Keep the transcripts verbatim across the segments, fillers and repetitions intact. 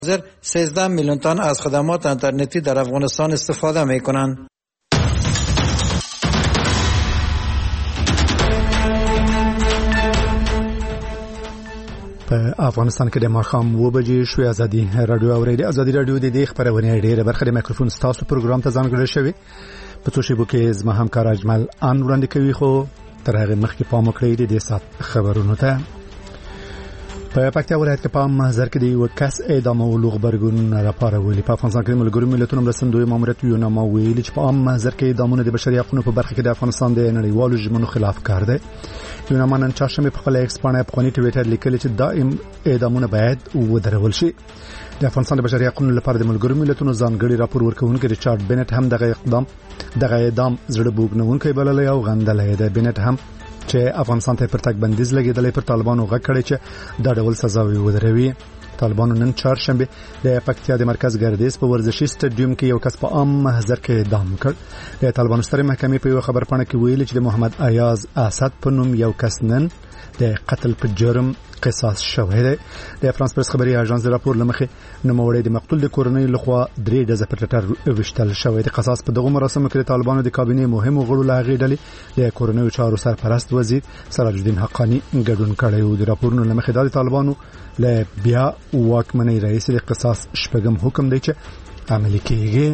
سیزده میلیون تن از خدمات اینترنتی در افغانستان استفاده می کنند. په افغانستان کې د ماښام اوه بجې شوې ازادي رادیو اورېدي. ازادي رادیو د دې خبرونه ډېره برخه د میکروفون ستاسو پروګرام ته ځانګړې شوې. په څو شیبو کې زما همکار اجمل ان وړاندې کوي، خو تر هغه مخکې پام وکړئ د دې سات خبرونو ته. په پکتیا ولایت کې په محضر کې د یو کس اعدامولو خبرګون راپارولی. په افغانستان کې د ملګرو ملتونو مرستندوی ماموریت یو نامه ویلي چې په عام محضر کې اعدامونه د بشري حقوقو په برخه کې د افغانستان د نړیوالو ژمنو خلاف کار دی. یو نامه نن چهارشنبه په خپل ایکس باندې په خونی ټویټر لیکلی چې دائم اعدامونه باید ودرول شي. د افغانستان د بشري حقوقو لپاره د ملګرو ملتونو ځانګړي راپور ورکوونکي ریچارډ بنټ هم دغه اقدام دغه اعدام زړه بوګنونکي بللی او غندلی دی. بنټ هم چې افغانستان ته پر تک بندیز لګیدلې پر طالبانو غږ کړی چې دا ډول سزاوي ودروي. طالبانو نن چهارشنبه د پکتیا د مرکز ګردیز په ورزشي سټډیوم کې یو کس په عام محضر کې اعدام کړ. د طالبانو سترې محکمې په یو خبر پاڼه کې ویلي چې د محمد ایاز اسد په نوم یو کس نن د قتل په جرم قصاص شوی دی. د فرانس پریس خبري اژانس د راپور لمخې نوموړی د مقتول د کورنۍ لخوا درې ډزه پر ټټر وشتل شوی دی. قصاص په دغه مراسمو کې طالبانو د کابینې مهمو غړو لا غېډلې د کورنۍ چارو سرپرست وزیر سراج الدین حقانی ګډون کړی و. د راپورونو لمخې د طالبانو له بیا واکمنۍ رئیس د قصاص شپږم حکم دی چې عملي کیږي.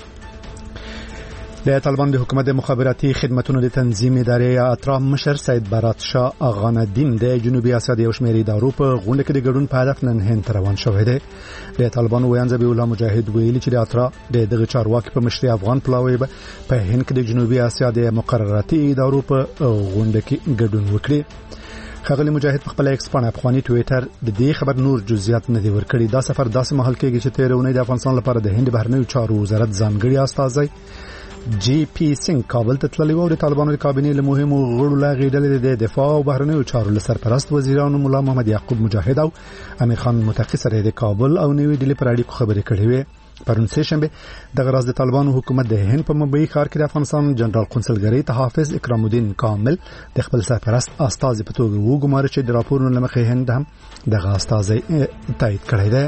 د طالبان د حکومت د مخابراتي خدماتو د تنظیم ادارې اطراف مشر سید برات شاه اغاندین د جنوبي اسیا د یو شمېر ادارو په غونډه کې د ګډون په هدف نن هند روان شوی دی. د طالبان ویان ذبیح الله مجاهد ویلي چې د اطراف د دغه چارواکي په مشرۍ افغان پلاوی په هند کې د جنوبي اسیا د مقرراتي ادارو په غونډه کې ګډون وکړي. خغلی مجاهد په خپل ایکس باندې افغاني ټویټر د دې خبر نور جزئیات نه دی ورکړي. دا سفر داسې مهال کېږي چې تیرونه د افغانستان لپاره د هند بهرنیو چارو وزارت ځانګړي استازی جی پی سنگ کابل ته تللی و. د طالبانو د کابینې له مهمو غړو لا غېډلې د دفاع او بهرنیو چارو له سرپرست وزیرانو مولا محمد یعقوب مجاهد او امیر خان متقی سره د کابل او نوې ډیلی پر اړیکو خبرې کړې وې. پرون سه شنبه د غراز د طالبانو حکومت د هند په ممبئی ښار کې د افغانستان جنرال قونسلګری ته حافظ اکرام الدین کامل د خپل سرپرست استازي په توګه وګماري چې د راپورونو لمخې هند هم دغه استازي تایید کړی دی.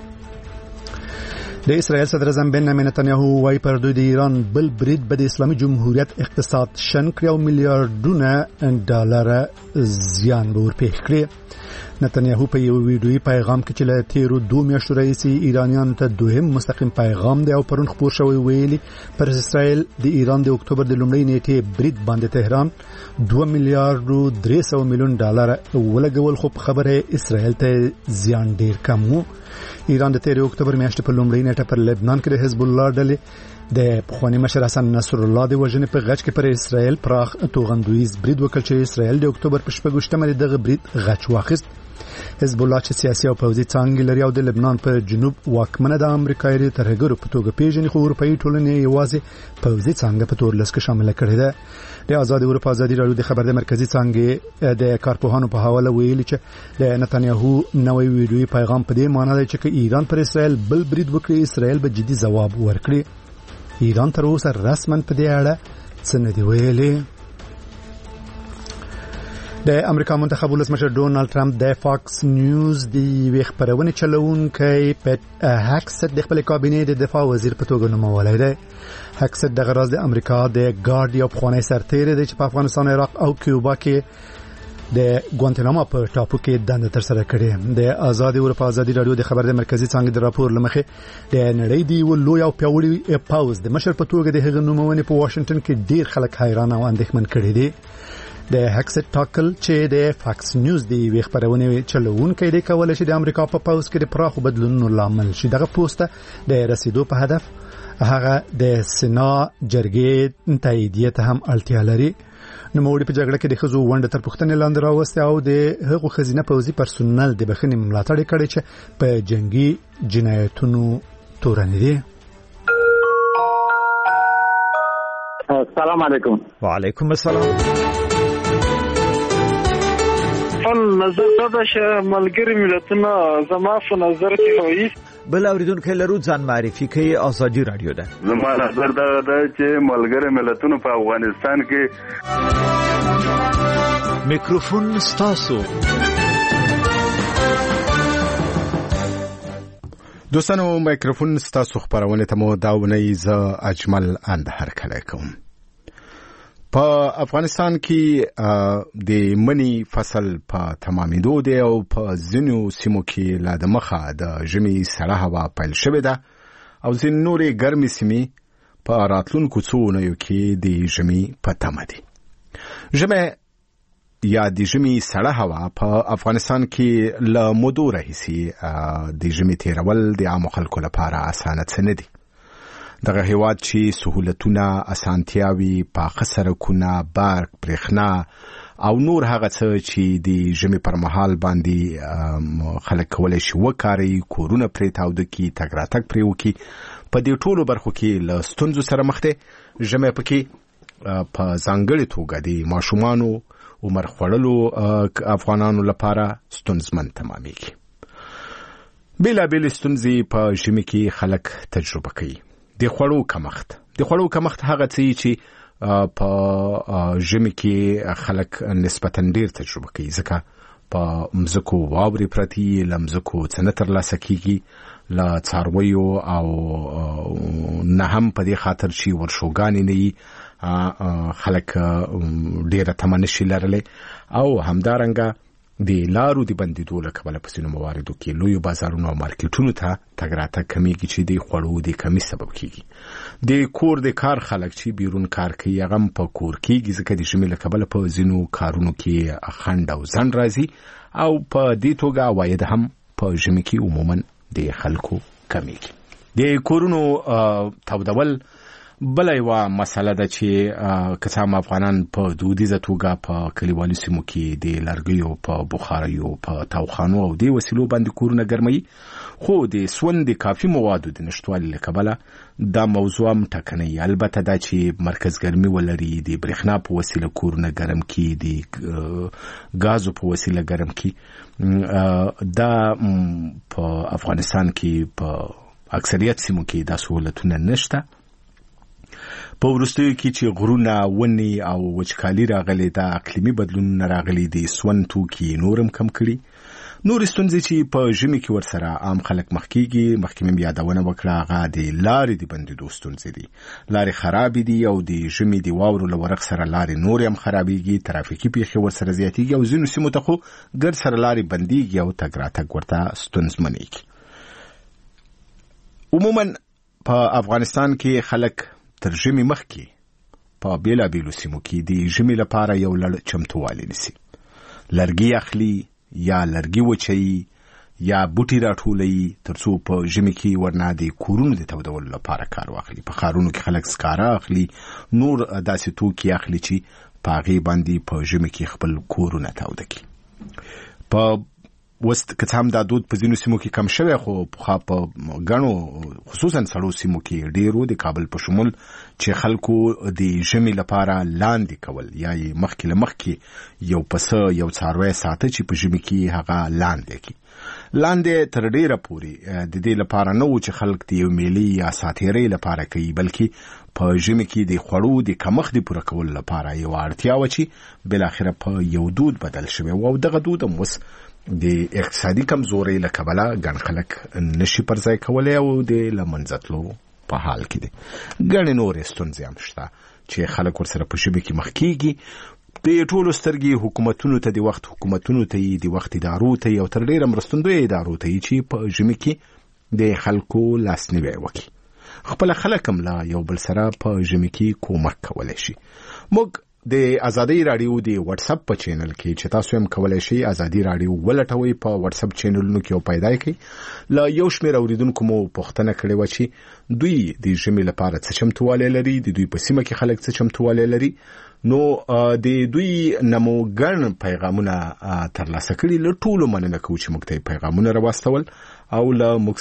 د اسرائیل صدر اعظم بنیامین نتنیاهو وايي پر دوی د ایران بل برید به د اسلامي جمهوریت اقتصاد شن کړي او میلیارډونه ډالر زیان به ورپېښ کړي. نتنیاهو په یو ویډیوي پیغام کې چې له تیرو دوه میاشتو راهیسې ایرانیانو ته دوهم مستقیم پیغام دی او پرون خپور شوی ویلي پر اسرائیل د ایران د اکتوبر د لومړۍ نیټې برید باندې تهران دوه میلیارډ درې سوه میلیون ډالر ولګول، خو په خبره اسرائیل ته زیان ډیر کم و. ایران د تیر اکتوبر میاشتې په لومړۍ نیټه پر لبنان کې د حزب الله ډلې د پخوانی مشر حسن نصر الله د وژنې په غچ کې پر اسرائیل پراخ توغندویز برید وکړ چې اسرائیل د اکتوبر په شپږویشتمه دغه برید غچ واخیست. حزب الله چې سیاسي او پوځي څانګې لري او د لبنان په جنوب واکمنه د امریکایي ترهګرو په توګه پیژني، خو اروپאי ټولنې یوازې پوځي څانګه په تور لس کې شامل کړې ده. د آزاد اروپا ازادي راډیو د خبر د مرکزی څانګې د کارپوهانو په حواله ویلي چې د نتنیاهو نوې ویډیوي پیغام په دې معنی دی چې ایران پر اسرائیل بل برید وکړي اسرائیل به جدي ځواب ورکړي. ایران تر اوسه رسماً په دې اړه څه نه دی ویلي. د امریکا منتخب ولسمشر ډونالد ټرمپ د فاکس نیوز د خبرونه چلوونکی پټ هکسټ د خپل کابینې د دفاع وزیر په توګه نومولی دی. هکسټ د غراز د امریکا د ګارډ یو پخوانی سرتیر دی چې په افغانستان، عراق او کیوبا کې د ګوانتنامو په ټاپو کې دنده تر سره کړې. د آزاد اروپا ازادي راډیو د خبر د مرکزی څانګې د راپور لمخې د نړۍ دی یو لوی او پیاوړی پاوز د مشر په توګه د هغه نومونه په واشنگټن کې ډیر خلک حیران او اندېښمن کړي دي. د هکسټ ټاکل چې د فاکس نیوز دی خبرونه چلوونکی دی کولای شي د امریکا په پاوز کې د پراخو بدلونونو لامل شي. دغه پوسټ د رسیدو په هدف هغه د سنا جرګې تاییدیه ته هم اړتیا لري. نوموړي په جګړه کې د خزو ونډه تر پوښتنې لاندې راوسته او د هغو خزینه پوځي پرسونل د بخښنې ملاتړ کړي چې په جنگي جنایتونو تورن دي. السلام علیکم. وعلیکم السلام. خپل نظر دا چې ملګری ملتونه زما په نظر کې وایي بل اوریدونکو لرو ځان معرفي کوي. آزادي رادیو ده. زما نظر دا ده چې ملګری ملتونه په افغانستان کې میکروفون ستاسو. دوستانو مایکروفون ستاسو خبرونه ته مو داونه ز اجمل اند هر کله کوم. په افغانستان کې د منی فصل په تمامېدو دی او په ځینو سیمو کې لا د مخه د ژمي سړه هوا پیل شوې ده او ځینې نورې ګرمې سیمې په راتلونکو څو اونیو کې د ژمي په تمه دي. ژمی یا د ژمي سړه هوا په افغانستان کې له مودو راهیسې د ژمي تیرول د عامو خلکو لپاره اسانه څه نه دي. دغه هیواد چې سهولتونه، اسانتیاوي، پاخه سړکونه، برق، برېښنا او نور هغه څه چې د ژمي پر مهال باندې خلک کولی شي وکاروي، کورونه پرې تاوده کړي، تګ راتګ پرې وکړي، په دې ټولو برخو کې له ستونزو سره مخ دی. ژمی پکې په ځانګړې توګه د ماشومانو عمر خوړلو افغانانو لپاره ستونزمن تمامېږي. بېلابېلې ستونزې په ژمي کې خلک تجربه کوي. د خوړو کمښت د خوړو کمښت هغه څه چې په ژمي کې خلک نسبتاً ډېر تجربه کوي، ځکه په مځکو واورې پرتې، له مځکو څه نه ترلاسه کېږي، له څارویو او نه هم په دې خاطر چې ورشوګانې نه وي خلک ډېره تمه نشي لرلی او همدارنګه د لارو د بندېدو له کبله په ځینو مواردو کې لویو بازارونو او مارکیټونو ته تګ راتګ کمیږي چې د خوړو د کمي سبب کېږي. د کور د کار خلک چې بیرون کار کوي هغه هم په کور کېږي، ځکه د ژمي له کبله په ځینو کارونو کې خنډ او ځنډ راځي او په دې توګه عواید هم په ژمي کې عموما د خلکو کمیږي. د کورونو تودول بله یوه مسله ده چې که څه هم افغانان په دودیزه توګه په کلیوالي سیمو کې د لرګیو په بخاریو په تاوخانو او دې وسیلو باندې کورونه ګرموي، خو د سون د کافي موادو د نشتوالي له کبله دا موضوع هم ټکنۍ. البته دا چې مرکز ګرمي ولري، د برېښنا په وسیله کورونه ګرم کړي، د ګازو په وسیله ګرم کړي، دا په افغانستان کې په اکثریت سیمو کې دا سهولتونه نشته. په وروستیو کې چې غرونه، ونې او وچکالي راغلي، دا اقلیمي بدلونونه راغلي، د سون توکي نور هم کم کړي. نورې ستونزې چې په ژمي کې ورسره عام خلک مخ کېږي، مخکې مې یادونه وکړه، هغه د لارې د بندېدو ستونزې دي. لارې خرابې دي او د ژمي د واورو له ورق سره لارې نورې هم خرابېږي، ترافیکي پیښې ورسره زیاتېږي او ځینو سیمو ته خو ګرد سره لارې بندېږي او تګ راتګ ورته ستونزمنېږي. عموما په افغانستان کې خلک تر ژمي مخکې په بېلابېلو سیمو کې د ژمي لپاره یو لړ چمتووالی نیسي. لرګي اخلي یا لرګي وچوي یا بوټي راټولوي تر څو په ژمي کې ورنه د کورونو د تودولو لپاره کار واخلي. په ښارونو کې خلک سکاره اخلي، نور داسې توکي اخلي چې په هغې باندې په ژمي کې خپل کورونه توده کړي. په وست که څه هم دا دود په ځینو سیمو کې کم شوی، خو پخوا په ګڼو خصوصا سړو سیمو کې ډېرو د کابل په شمول چې خلکو د ژمي لپاره لاندې کول یا یې مخکې له مخکې یو پسه یو څاروی ساته چې په ژمي کې هغه لاندې کړي. لاندې تر ډېره پورې د دې لپاره نه و چې خلک د یو میلې یا ساتیرۍ لپاره کوي، بلکې په ژمي کې د خوړو د کمښت د پوره کولو لپاره یو اړتیا وه چې بالاخره په یو دود بدل شوی و او دغه دود هم اوس د اقتصادي کمزورۍ له کبله ګڼ خلک نشي پر ځای کولی او د له منځه تلو په حال کې دي. ګڼې نورې ستونزې هم شته چې خلک ورسره په ژمي کې مخ کېږي. د ټولو سترګې حکومتونو ته، د وخت حکومتونو ته یي، د وخت ادارو ته یي او تر ډېره مرستندویه ادارو ته یي چې په ژمي کې د خلکو لاسنیوی وکړي. خپله خلک هم له یو بل سره په ژمي کې کومک کولی شي. موږ د ازادي رادیو د واتس اپ په چینل کې چې تاسو هم کولای شئ ازادي رادیو ولټوي، په واتس اپ چینلونو کې او پیدا کړئ. لا یو شمېر اوریدونکو مو پوښتنه کړې و چې دوی د ژمي لپاره څه چمتووالی لري، د دوی په سیمه کې خلک څه چمتووالی لري. نو د دوی نمو ګڼ پیغامونه ترلاسه کړي. له ټولو مننه کوو چې موږ ته پیغامونه راواستول او له موږ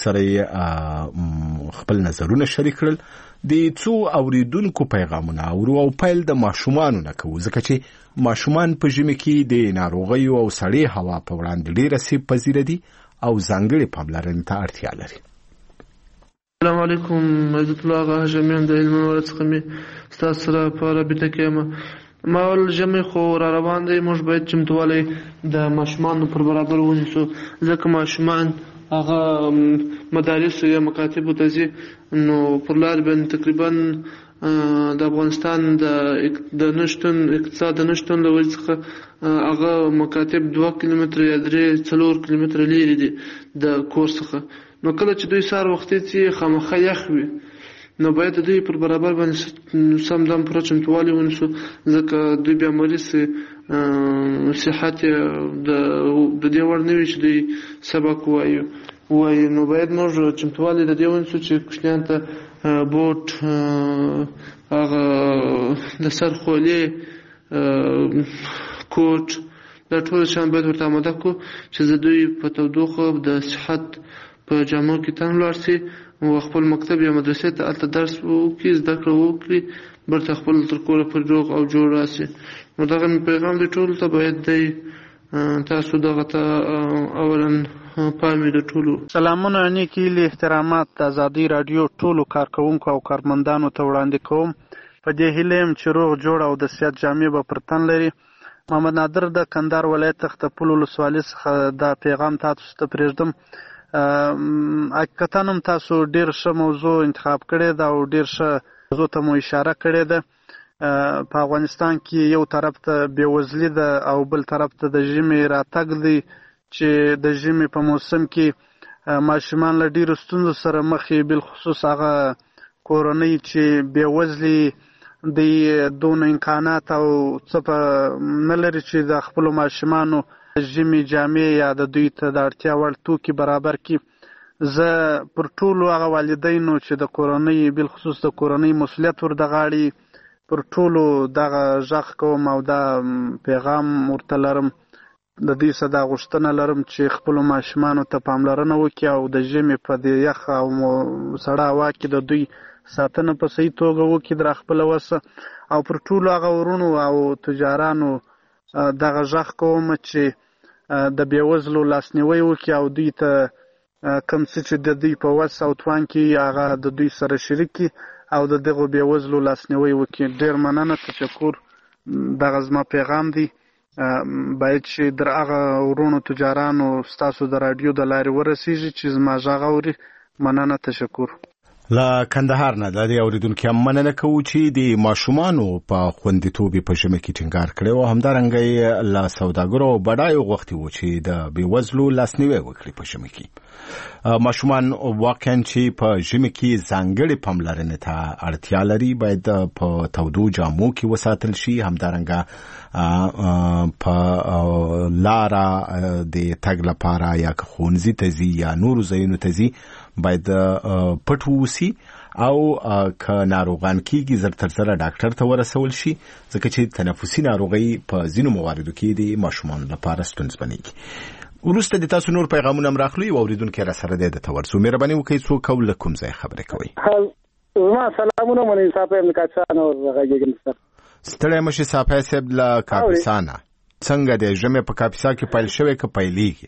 سره خپل نظرونه شریک کړل. د څو اوریدونکو پیغامونه اورو او پیل د ماشومانو نه کوو، ځکه چې ماشومان په ژمي کې د ناروغیو او سړې هوا په وړاندې ډېر آسیب پذیره دي او ځانګړې پاملرنې ته اړتیا لري. السلام علیکم، عزت الله آغا هاشمیان د علم ورځ څخه مې ستاسو سره په رابطه کې یم. ما ول ژمی خو را روان دی، موږ باید چمتووالی د ماشومانو پر برابر ونیسو، ځکه ماشومان هغه مدارس یا مکاتب ته ځي نو پر لار باندې تقریبا د افغانستان د د نشټون اقتصاد د نشټون د وجې څخه هغه مکاتب دوه کیلومتره یا درې څلور کیلومتره لرې دي د کور څخه. نو کله چې دوی سهار وختي ځي خامخا یخ وي نو باید دوی پر برابر باندې سم دم پوره چمتووالی ونیسو ځکه دوی بیا مریض سي صحت د دې وړ نه وي چې دوی سبق ووایو وایي نو باید موږ چمتووالی د دې ونیسو چې کوچنیانو ته بوټ هغه د سر خولې کوټ دا ټول شیان باید ورته آماده کړو چې زه دوی په تودوخه د صحت په جامو کې تن ولاړ سي او خپل مکتب یا مدرسې ته هلته درس وکړي زده کړه وکړي بیرته خپل تر کوره پورې روغ او جوړ راسي. نو دغه پیغام دی ټولو ته باید دی تاسو دغه ته اولا پامې د ټولو سلامونه نیکي له احترامات د ازادي رادیو ټولو کارکونکو او کارمندانو ته وړاندې کوم. په دې هیله یم چې روغ جوړ او د صحت جامې به پر تن لري. محمد نادر د کندهار ولایت تختپل ولسوالۍ څخه دا پیغام تاسو ته پرېږدم. حقیقتا هم تاسو ډېر ښه موضوع انتخاب کړې ده او ډېر ښه موضوع ته مو اشاره کړې ده. په افغانستان کې یو طرف ته بېوزلي ده او بل طرف ته د ژمي راتګ دی چې د ژمي په موسم کې ماشومان له ډېرو ستونزو سره مخ وي، بالخصوص هغه کورنۍ چې بېوزلي دی دونه امکانات او څه په نه لري چې د خپلو ماشومانو ژمي جامې یا د دوی ته د اړتیا وړ توکي برابر کړي. زه پر ټولو هغه والدینو چې د کورنۍ بالخصوص د کورنۍ مسؤلیت ور د غاړي پر ټولو دغه غږ کوم او دا پیغام ورته لرم. د دې څه دا غوښتنه لرم چې خپلو ماشومانو ته پاملرنه وکړي او د ژمي په دې یخ او سړه هوا کې د دوی ساتنه په صحیح توګه وکړي در خپله وسه. او پر ټولو هغه ورونو او تجارانو دغه غږ کوم چې د بېوزلو لاسنیوی وکړي او دوی ته کوم څه چې د دوی په وس او توان کې هغه د دوی سره شریک کړي او د دغو بېوزلو لاسنیوی وکړي. ډېر مننه، تشکر. دغه زما پیغام دی. باید چې در هغه ورونو تجارانو ستاسو د راډیو د لارې ورسیږي چې زما غږ اوري. مننه، تشکر. له کندهار نه د دې اوریدونکو هم مننه کوو چې د ماشومانو په خوندیتوب په ژمي کې ټینګار کړی او همدارنګه له سوداګرو او بډایو غوښتي و چې د بېوزلو لاسنیوی وکړي په ژمي کې. ماشومان واقعا چې په ژمي کې ځانګړې پاملرنې ته اړتیا لري باید په تودو جامو کې وساتل شي. همدارنګه په لاره د تګ لپاره یا ښوونځي ته ځي یا نورو ځایونو ته ځي باید پټ ووسي او که ناروغان کېږي زر تر زره ډاکټر ته ورسول شي ځکه چې تنفسي ناروغۍ په ځینو مواردو کې د ماشومانو لپاره ستونزمنېږي. وروسته د تاسو نور پیغامونه هم راخلو. یو اورېدونکی را سره دی د ته ورځو. مهرباني وکړئ څوک او له کوم ځای خبرې کوئ؟ زما سلامونه منې صاحب یم کاپیسان او غږېږم سر ستړی مشي صاحب صاحب له کاپیسانه. څنګه دی ژمې په کاپیسا کې پیل شوی که پیلېږي؟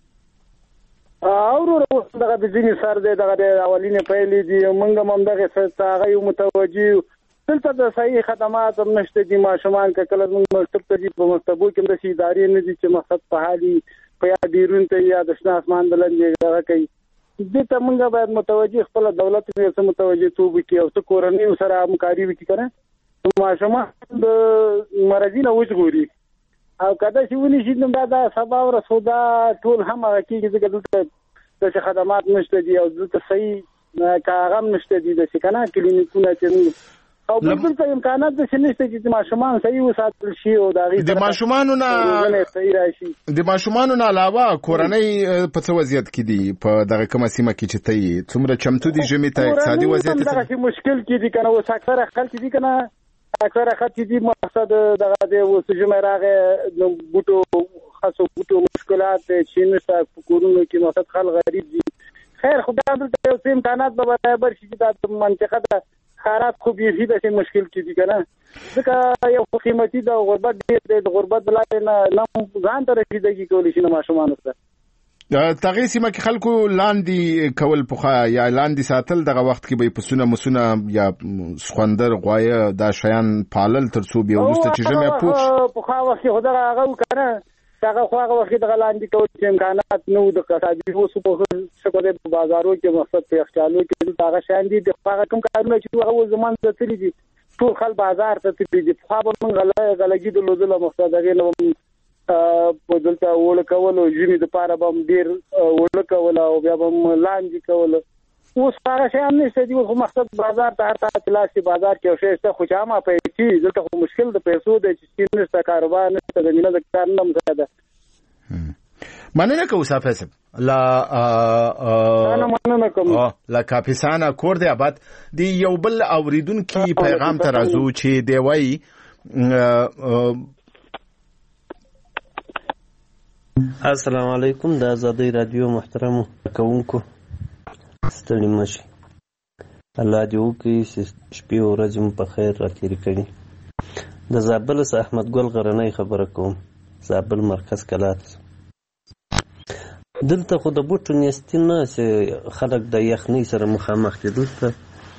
او دغه د ځینې سر دی دغه د اولینې پیلې دي. موږ هم همدغې څه هغه یو متوجه یو. دلته د صحیح خدمات هم نشته دي. ماشومان که کله زموږ مکتب ته ځي په مکتبو کې هم داسې ادارې نه دي چې مقصد په حال وي په یا بیرون ته یا د شنه اسمان د لاندې دغه کوي. دې ته موږ باید متوجه خپله دولت یې څه متوجه توب وکړي او څه کورنیو سره همکاري وکړي که نه ماشومان د مرضي نه وژغوري. او که داسې ونیسي نو دا دا سبا ورځ خو دا ټول هم هغه کېږي ځکه دلته داسې خدمات نشته دي او دلته صحیح کاغه هم نشته دي داسې که نه کلینیکونه چې او بل دلته امکانات داسې نشته چې ماشومان صحیح وساتل شي او د هغې د ماشومانو نه صحیح راشي. د ماشومانو نه علاوه کورنۍ په څه وضعیت کې دي په دغه کومه سیمه کې چې ته یې څومره چمتو دي ژمي ته اقتصادي وضعیت دغسې مشکل کې دي که نه اوس اکثره خلک دي که نه اکثره خلک دي مقصد دغه دی اوس ژمی راغی نو بوټو خاصو بوټو مشکلات چې نشته په کورونو کې مقصد خلک غریب دي. خیر خو بیا دلته یو څه امکانات به برابر شي چې دا منطقه ده خیرات خو بیخي داسې مشکل کې دي که نه ځکه یو خو قیمتي ده غربت ډېر دی. د غربت د لارې نه نه ځان ته رسیدګي کولی شي نه ماشومانو سره. دغه سیمه کې خلکو لاندې کول پخوا یا لاندې ساتل دغه وخت کې به پسونه مسونه یا سخوندر غوایه دا شیان پالل تر څو بیا وروسته چې ژمی پوخ پخوا وخت کې خو دغه هغه و که نه هغه خو هغه وخت د غلاندې کول چې امکانات نو د قصابي اوس په څه په بازارو کې مقصد په اختیارلو کې هغه شان دي د هغه کوم کارونه چې هغه زمان ته تللی دي ټول خل بازار ته تللی دي خو به موږ غلا غلګي د لودل مقصد هغه نو په دلته وړ کول او ژمي د پاره به ډیر وړ کول او بیا به لاندې کول اوس هغه شان نشته دی خو مقصد بازار ته هر ته تلاسي بازار کې شې خو جامه پیسې دلته خو مشکل د پیسو د چې نشته کاروبار نشته د مینه د کار نم زده مننه کوم صاحب لا انا مننه کوم لا کاپیسانا کور دی آباد دی یو بل اوریدونکو پیغام ترازو چې دی وای السلام علیکم د آزادۍ رادیو محترم کوونکو ستړي مشي الله دې وکړي چې شپې او ورځې مو په خیر راتېرې کړي د زابل څخه احمد ګل غرنۍ خبره کوم زابل مرکز کلات دلته خو د بوټو نیستي نه چې خلک د یخنۍ سره مخامخ دي دلته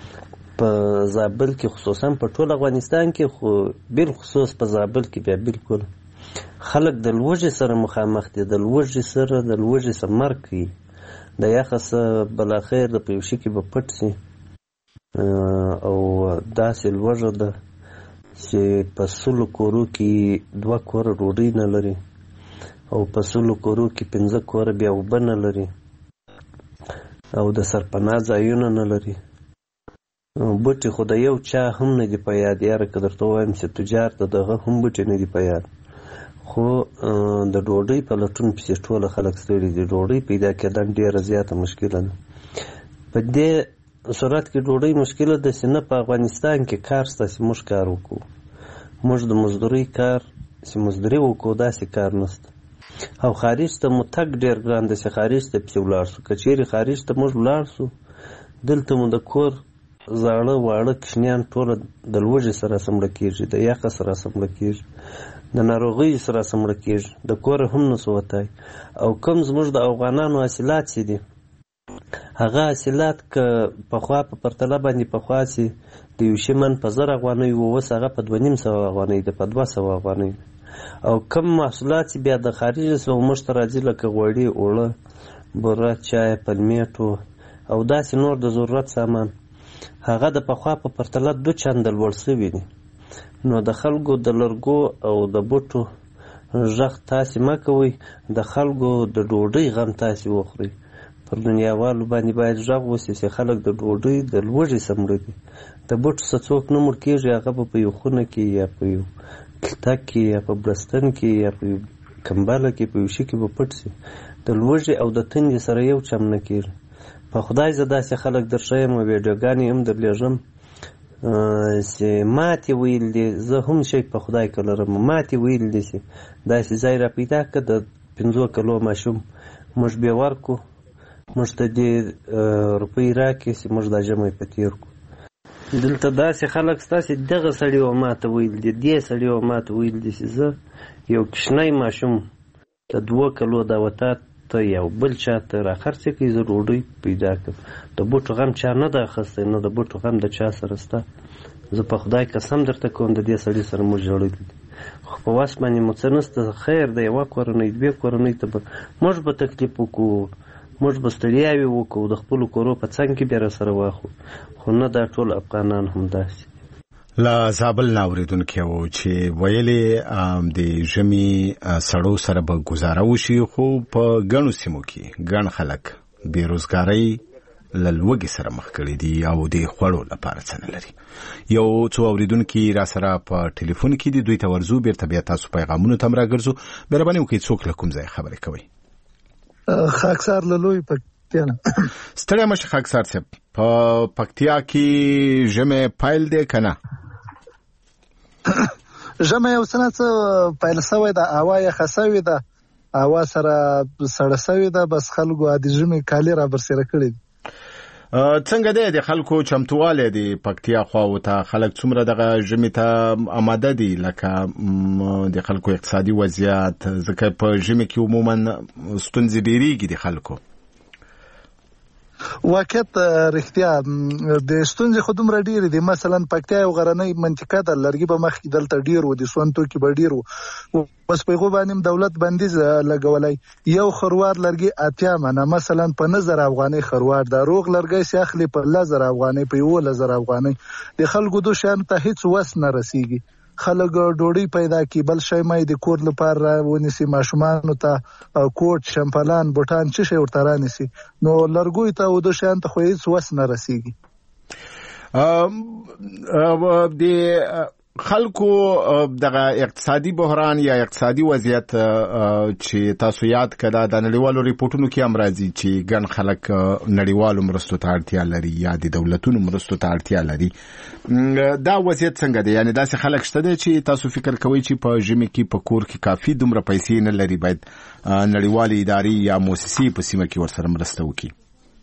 په زابل کې خصوصا په ټول افغانستان کې خو بالخصوص په زابل کې بیا بالکل خلک د لوږې سره مخامخ دي د لوږې سره د لوږې سره مرګ کوي د یخه څه بلاخیر د په یو شي کې به پټ شي او داسې لوږه ده چې په سلو کورو کې دوه کوره ډوډۍ نه لري او په سلو کورو کې پنځه کوره بیا اوبه نه لري او د سرپناه ځایونه نه لري بوټي خو د یو چا هم نه دي په یاد یاره که درته ووایم چې تجار د دغه هم بوټي نه دي په یاد خو د ډوډۍ په لټون پسې ټوله خلک ستړي دي ډوډۍ پیدا کېدل ډېره زیاته مشکله ده په دې صورت کې ډوډۍ مشکله ده چې نه په افغانستان کې کار شته چې موږ کار وکړو موږ د مزدورۍ کار چې مزدوري وکړو داسې کار نشته او خارج ته مو تګ ډېر ګران ده چې خارج ته پسې ولاړ شو که چیرې خارج ته موږ ولاړ شو دلته مو د کور زاړه واړه کشنیان ټوله د لوږې سره سمړه کېږي د یخه سره سمړه کېږي د ناروغۍ سره سمړه کېږي د کوره هم نسو وتی او کوم زموږ د افغانانو حاصلات چې دي هغه حاصلات که پخوا په پرتله باندې پخوا چې د یو شي من په زر افغانۍ و اوس هغه په دوه نیم سوه افغانۍ ده په دوه سوه افغانۍ او کم محصولات چې بیا د خارج څخه موږ ته راځي لکه غوړي اوړه بوره چای پلمېټو او داسې نور د ضرورت سامان هغه د پخوا په پرتله دو چنده لوړ سوي دي نو د خلکو د لرګو او د بوټو غږ تاسې مه کوئ د خلکو د ډوډۍ غم تاسې وخورئ پر دنیاوالو باندې باید غږ وسي چې خلک د ډوډۍ د لوږې سمړه دي د بوټو څخه څوک نه مړ کېږي هغه به په یو خونه کې یا په یو تک کې یا په بړستن کې یا په کمبله کې په یو شي کې به پټ شي د لوږې او د تندې سره یو چم نه کېږي په خدای زه داسې خلک درښیم او ویډیوګانې هم درلیږم چې ماتې ویل دي زه هم شی په خدای که لرم ماتې ویل دي چې داسې ځای را پیدا کړه د پنځو کلو ماشوم موږ بې ورکړو موږ ته دې روپۍ راکړې چې موږ دا ژمی په تېر کړو دلته داسې خلک سته چې دغه سړي و ماته ویل دي دې سړي و ماته ویل دي چې زه یو کوچنی ماشوم د دوه کلو دا وتا ته یو بل چا ته راخرڅې کړي زه ډوډۍ پیدا کړم د بوټو غم چا نه ده اخیستی نه د بوټو غم د چا سره شته زه په خدای قسم درته کوم د دې سړي سره موږ ژړلي دي خو په وس باندې مو څه نشته خیر د یوه کورنۍ دوې کورنۍ ته به موږ به تکلیف وکړو موږ به ستړیاوې وکړو د خپلو کورو په څنګ کې بیا راسره واخلو خو نه دا ټول افغانان هم داسې لا زابل نه اوریدونکي وو چې ویلې د ژمي سړو سره به ګزاره وشي خو په ګڼو سیمو کې ګڼ خلک بېروزګارۍ له لوږې سره مخ کړي دي او د خوړو لپاره څه نه لري یو څو اوریدونکي را سره په ټلیفون کې دي دوی ته ورځو بیرته بیا تاسو پیغامونو ته هم راګرځو مهرباني وکړئ څوک له کوم ځای خبرې کوئ خاکسار له لوی پکتیا نه ستړی مشه خاکسار صاحب په پکتیا کې ژمی پیل دی که نه ژمی یو څه نه څه پیل سوی ده هوا یخه سوې ده هوا سره سړه سوې ده بس خلکو د ژمي کالي را برسېره کړي دي څنګه دی د خلکو چمتوالی دی پکتیا خواو ته خلک څومره دغه ژمي ته آماده دي لکه د خلکو اقتصادي وضعیت ځکه په ژمي کې عموما ستونزې ډېرېږي د خلکو واقعیت رښتیا د ستونزې خو دومره ډېرې دي. مثلا پکتیا یو غرنۍ منطقه ده، لرګي به مخکې دلته ډېر و، د سون توکي به ډېر و، بس په هغو باندې دولت بندیز لګولی. یو خروار لرګي اتیا منه مثلا په نه زره افغانۍ خروار ده، روغ لرګی سې اخلي په لس زره افغانۍ، په یولس زره افغانۍ. د خلکو دو شیانو ته هېڅ وس نه رسېږي. خلک ډوډۍ پیدا کړي، بل شی مای د کور لپاره ونیسي، ماشومانو ته کوټ، شمپلان، بوټان څه شی ورته رانیسي. نو لرګیو ته او د شیانو ته خو هېڅ وس نه رسېږي. د خلکو دغه اقتصادي بحران یا اقتصادي وضعیت چې تاسو یاد کړه د نړیوالو ریپورتونو کې هم راځي چې ګڼ خلک نړیوالو مرستو ته اړتیا لري یا د دولتونو مرستو ته اړتیا لري. دا وضعیت څنګه دی؟ یعنی داسې خلک شته دي چې تاسو فکر کوئ چې په ژمي کې په کور کې کافي دومره پیسې نه لري، باید نړیوالې ادارې یا مؤسسې په سیمه کې ورسره مرسته وکړي؟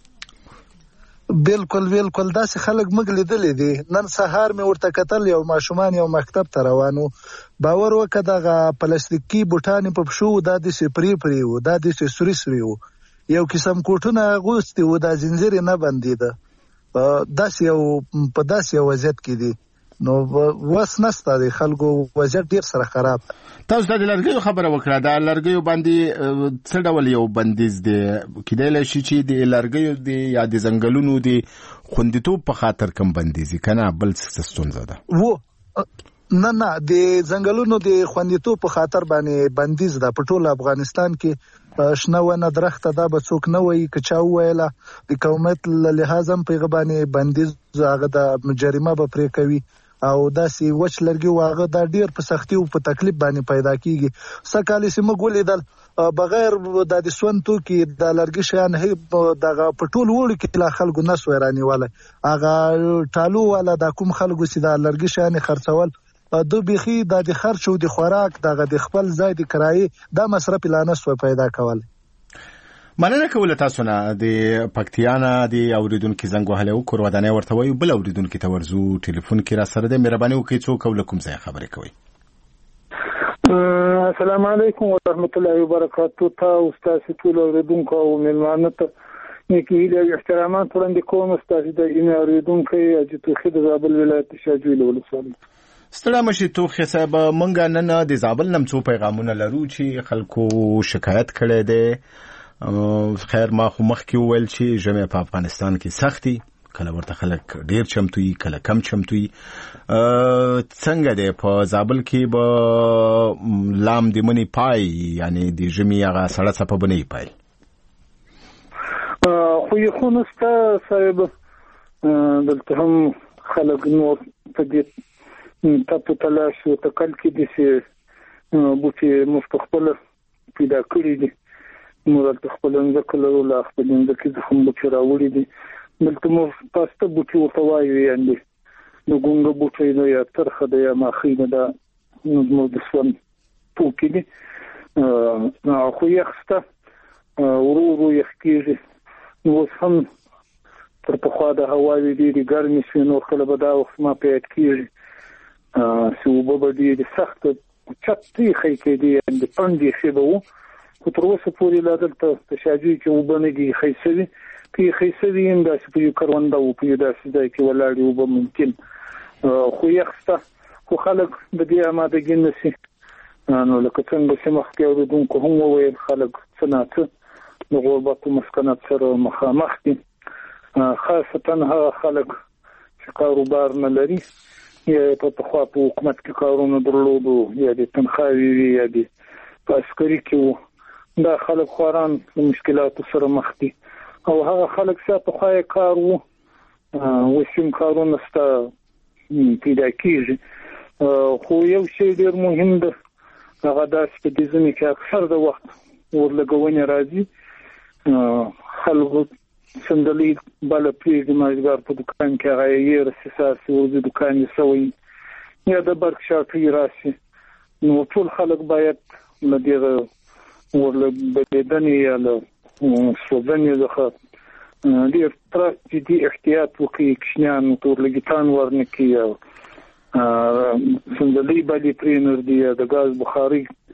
بالکل بالکل داسې خلک موږ لیدلی دي. نن سهار مې ورته کتل، یو ماشومان یو مکتب ته روان و، باور وکړه دغه پلاستیکي بوټان په پښو دا داسې پرې پرې و، دا داسې سوري سوري و، یو قسم کوټونه اغوستي و، دا زنځیر نه بندېده. داسې یو په داسې یو وضعیت کې دي. نو وس نسته، د خلکو وضعیت ډېر سره خراب. تاسو د لرګیو خبره وکړه، د لرګیو باندې څه ډول یو بندیز دی؟ کیدای شي چې د لرګیو دی یا د ځنګلونو دی خوندیتوب په خاطر کم بندیزي کنه، بل څه ستونزه ده؟ و نه نه د ځنګلونو د خوندیتوب په خاطر باندې بندیز ده. په ټول افغانستان کې شنه ونه درخته دا به څوک نه وایي، که چا وویله د قومیت له لحاظ هم په هغه باندې بندیز، هغه د جریمه به پرې کوي. او داسې وچ لرګي واغه دا ډیر په سختي او په تکلیف باندې پیدا کیږي. سکالي سیمه ګولیدل بغیر د سون توکي د لرګي شیان دغه په ټول وړو کې لا خلکو نس ورانیواله، هغه ټالو والا د کوم خلکو سي د لرګي شیان خرڅول دو بيخي د خرچ او د خوراک دغه د خپل ځای د کرایي د مصرف لانه سو پیدا کول. مننه کوله تاسو نه. د پکتیانا د اوریدونکو زنګ وهله او کور ودانې ورته وي، بل اوریدونکو ته ورزو ټلیفون کې را سره د مهرباني وکړئ څوک ولکم ځای خبرې کوي. السلام علیکم ورحمت الله وبرکاتہ. تا استاد ټول اوریدونکو او ملمانو ته نیکی له احترامات وړاندې کوم. استاد د این اوریدونکو اجازه خو د زابل ولایت شاجویل ولسوالۍ. ستړی مشي توخه صاحب، مونږ نن د زابل نمڅو پیغامونه لرو چې خلکو شکایت کړي دي. خیر ما خو مخکې وویل چې ژمی په افغانستان کې سختي، کله ورته خلک ډیر چمتوي کله کم چمتوي. څنګه دی په زابل کې به لام د منی پای، یعنی د ژمی هغه سړه څپه به نه پای؟ خو یې خو نسته صاحب، دلته هم خلک نور په دې تاسو تلاش او تکل کې دي چې بوټي مستقبل پیدا کړی دي. موږ د خپل ځکه له لا خپل ځکه د هم بوټي راوړي دي. دلته مو تاسو بوټي ورته وایي، یعنی د ګونګ بوټي نه یا ترخه د یا ماخینه دا نو د سون توکي دي. خو یې خسته ورو ورو یې کېږي. نو هم تر په خوا د هوا دی د ګرمي شي، نو کله به دا وخت ما پیدا کېږي چې وبو به د سخت چتي خې کې دي د پندې شی به خو تر اوسه پورې لا دلته په شاجوی کې وبنه دي خیسوي کې خیسوي هم داسې په یو کرونده او په یو داسې ځای کې ولاړ وب ممکن. خو یخسته خو خلک د دې آمادګي نشي. نو لکه څنګه چې مخکې اوریدونکو هم وویل، خلک څه نه څه د غربت او مسکنت سره مخامخ دي، خاصتا هغه خلک چې کاروبار نه لري یا په پخوا په حکومت کې کارونه درلودو یا د تنخواهي وي یا د په عسکري کې وو. دا خلک خوران مشکلات سره مخ دي. او هغه خلک چې په خای کار وو وسیم کارونه ستا پیدا کیږي. خو یو شی ډیر مهم ده، هغه د سپیډیزم کې اکثر د وخت ورلګونې راځي. خلکو سندلي بل پیږي ماجګار په دکان کې هغه یې رساسي ورځي دکان یې سوی یا د برک شاپي راسي. نو ټول خلک باید لدیغه ورله بدني یا له سوزنی ځخه ډیر تر جدي احتیاط وکړي، کښنان ټولګیتان ورنکي یا سندلي باندې پرینر دی د غاز بخاري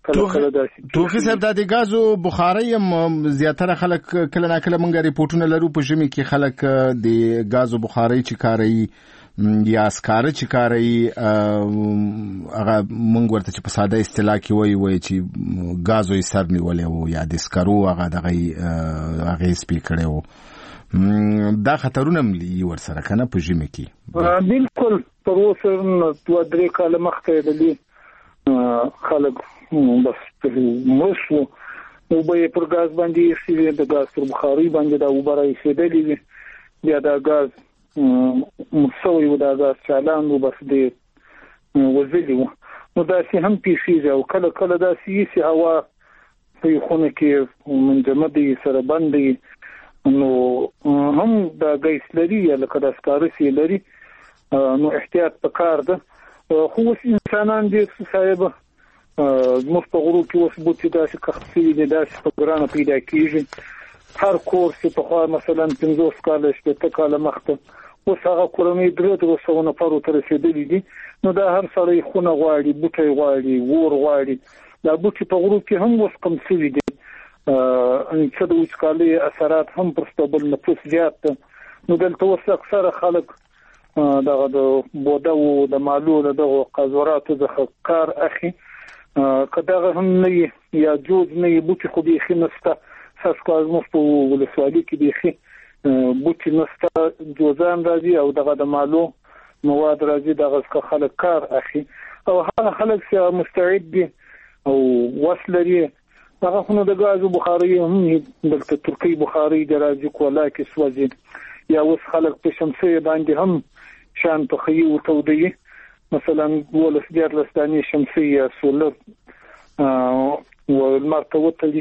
کله کله داسې توخي صاحب د غازو بخاري هم زیاتره خلک کله نه کله مونږ ریپورتونه لرو په ژمي کې خلک د غازو بخاري چې کاروي یا اسکار چې کاروي هغه مونږ ورته چې په ساده اصطلاح کې وایي وایي چې غازو یې سر نیولې وو یا د اسکارو هغه دغه هغه سپیکر وو دا خطرونه ملي ورسره کنه په ژمي کې بالکل پر اوسه دوه درې کاله مخکې د دې خلک بس موږ نو به پر غاز باندې چې د غاز پر بخاري باندې دا وبره ایستلې وي بیا دا غاز مسوي ودا غاز چالان نو بس دې وزلي نو دا سي هم پیښیږي او کله کله دا سي سي هوا په خونه کې منجمدي سره باندې نو هم دا غیس لري لکه د سکارسي لري نو احتیاط پکار ده خو انسانان دې صاحب موږ په غرو کې اوس بوتي داسې کخصي دي داسې په ګرانه پیدا کیږي هر کورس په خو مثلا پنځوس کاله شپږ کاله مخته اوس هغه کورنۍ درې درې سو نفرو ته رسیدلې دي نو دا هر سړی خونه غواړي بوټي غواړي ور غواړي دا بوتي په غرو کې هم اوس کم څه دي ان څه د وچکالي اثرات هم پر ستبل نفوس زیات نو دلته اوس اکثره خلک دغه د بوده او د مالو دغه قزوراتو څخه کار اخی کداغه هم نه یا جوز نه بوتي خو به خنسته ساسکاز مو په ولسوالۍ کې به بوتي نسته جوزان راځي او دغه د مالو مواد راځي دغه څخه خلک کار اخی او هغه خلک چې مستعد دي او وصلري هغه خو د غازو بخاري هم د ترکی بخاري درازي کولا کې سوځي یا اوس خلک په شمسي باندې هم شان په خيو تودي مثلا ولس ديار لستاني شمسيه سولر والماركه وتلي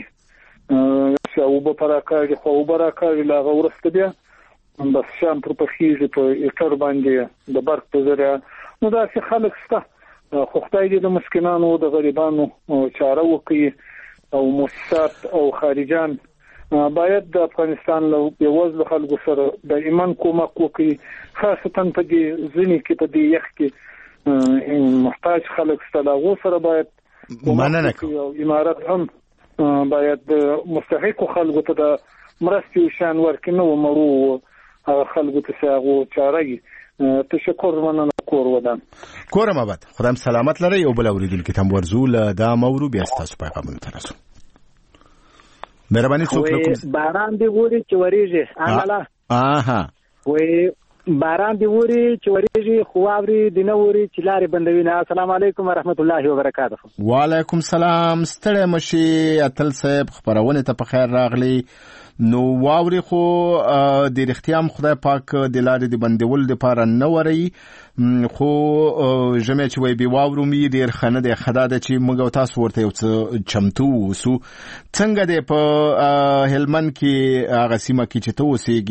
او بپراکاري خو بپراکاري لا غورسته بیا بس شام پر پخیږي په اټر باندې د برق په ذریعہ نو دا چې خلک سته خو خدای دې د مسکینانو د غریبانو چاره وکړي او مؤسسات او خارجان باید د افغانستان له یوازې خلکو سره د ایمان کومک وکړي خاصتا په دې ځینې کې په دې یخ کې محتاج خلک ستلاغو سره باید مننه کوي امارات هم باید مستحق خلکو ته د مرستې شان ورکړي نو مرو خلکو ته ساغو چاري تشکر مننه کور ودان کورم آباد خدایم سلامت لري او بل اوریدونکو ته ورزول دا مورو بیا تاسو پیغامونه ترسو مهرباني څوک کوم باران دی ووري چې وریږي اناله اها وې باران دی ووري چې وریږي خواوري د نوري چې لارې بندوي نه السلام علیکم ورحمت الله وبرکاته وعلیکم السلام ستړی مشي اتل صاحب خبرونه ته په خیر راغلی نو واوري خو د اختیام خدای پاک د لارې د بندول لپاره نه وري خو جمعه چې وي بي واورو می ډیر خنه د خدای د چې موږ تاسو ورته یو څه چمتو وسو څنګه د په هلمند کې هغه سیمه کې چې ته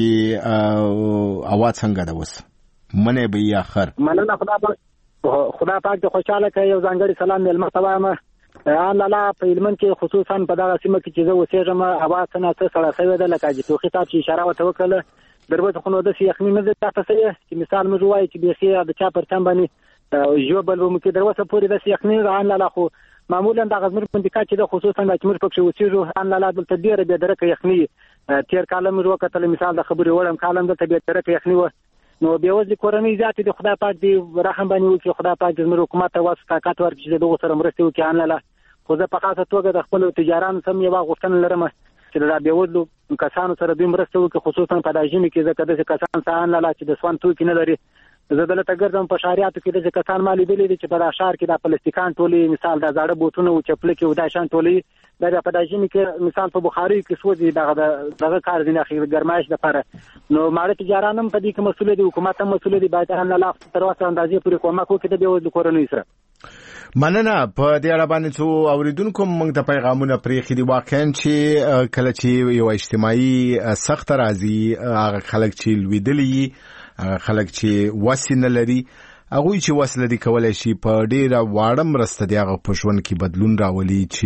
وسېږي اواز څنګه ده وس منه به اخر مننه خدای پاک خدای پاک ته خوشاله کوي یو ځانګړي سلام مل مرتبه ان لاله په هلمند کې خصوصا په دغه سیمه کې چې زه اوسېږم اواز نه څه سره سوي ده لکه چې توخي تاسو اشاره وکړه دروازه خو نو د سیخنی نه ده تاسو چې مثال موږ وایي چې به سي د چا پر تم باندې جوبل ومو کې دروازه پوری د سیخنی ان لاله خو معمولا د غزمر پندکا چې د خصوصا د چمر پکې اوسېږو ان لاله د تدبیر به درکه یخنی تیر کاله موږ وکړل مثال د خبري وړم کالم د تبي درکه یخنی و نو بیا وځي کورنۍ ذات د خدای پاک دی رحم باندې وکړي خدای پاک د حکومت ته واسطه طاقت ورکړي د سره مرسته وکړي ان لاله خو زه په خاصه توګه د خپل تجاران سم یو غوښتنه لرم چې دا بیوزلو کسانو سره دوی مرسته وکړي خصوصا په داجینه کې ځکه د کسان ځان لاله چې د سوان توکي نه لري زه دلته ګرځم په شهرياتو کې د کسان مالي دي چې په شهر کې د پلاستیکان ټولي مثال د زاړه بوتونه او چپل کې ودا شان ټولي د په داجینه کې مثال په بخاري کې سوځي دغه دغه کار دي اخیر ګرمایش لپاره نو مال تجاران هم په دې کې مسؤل دي حکومت هم مسؤل دي باید هم لا تر اوسه اندازې پورې کومک وکړي د بیوزلو کورنۍ سره مننه په دې اړه باندې څو اوریدونکو موږ ته پیغامونه پرېخي دي واقعا چې کله چې یو اجتماعي سخت راځي هغه خلک چې لویدلی هغه خلک چې وسینه لري هغه چې وسله دي کولای شي په ډیره واړه مرسته دی هغه په ژوند کې بدلون راولي چې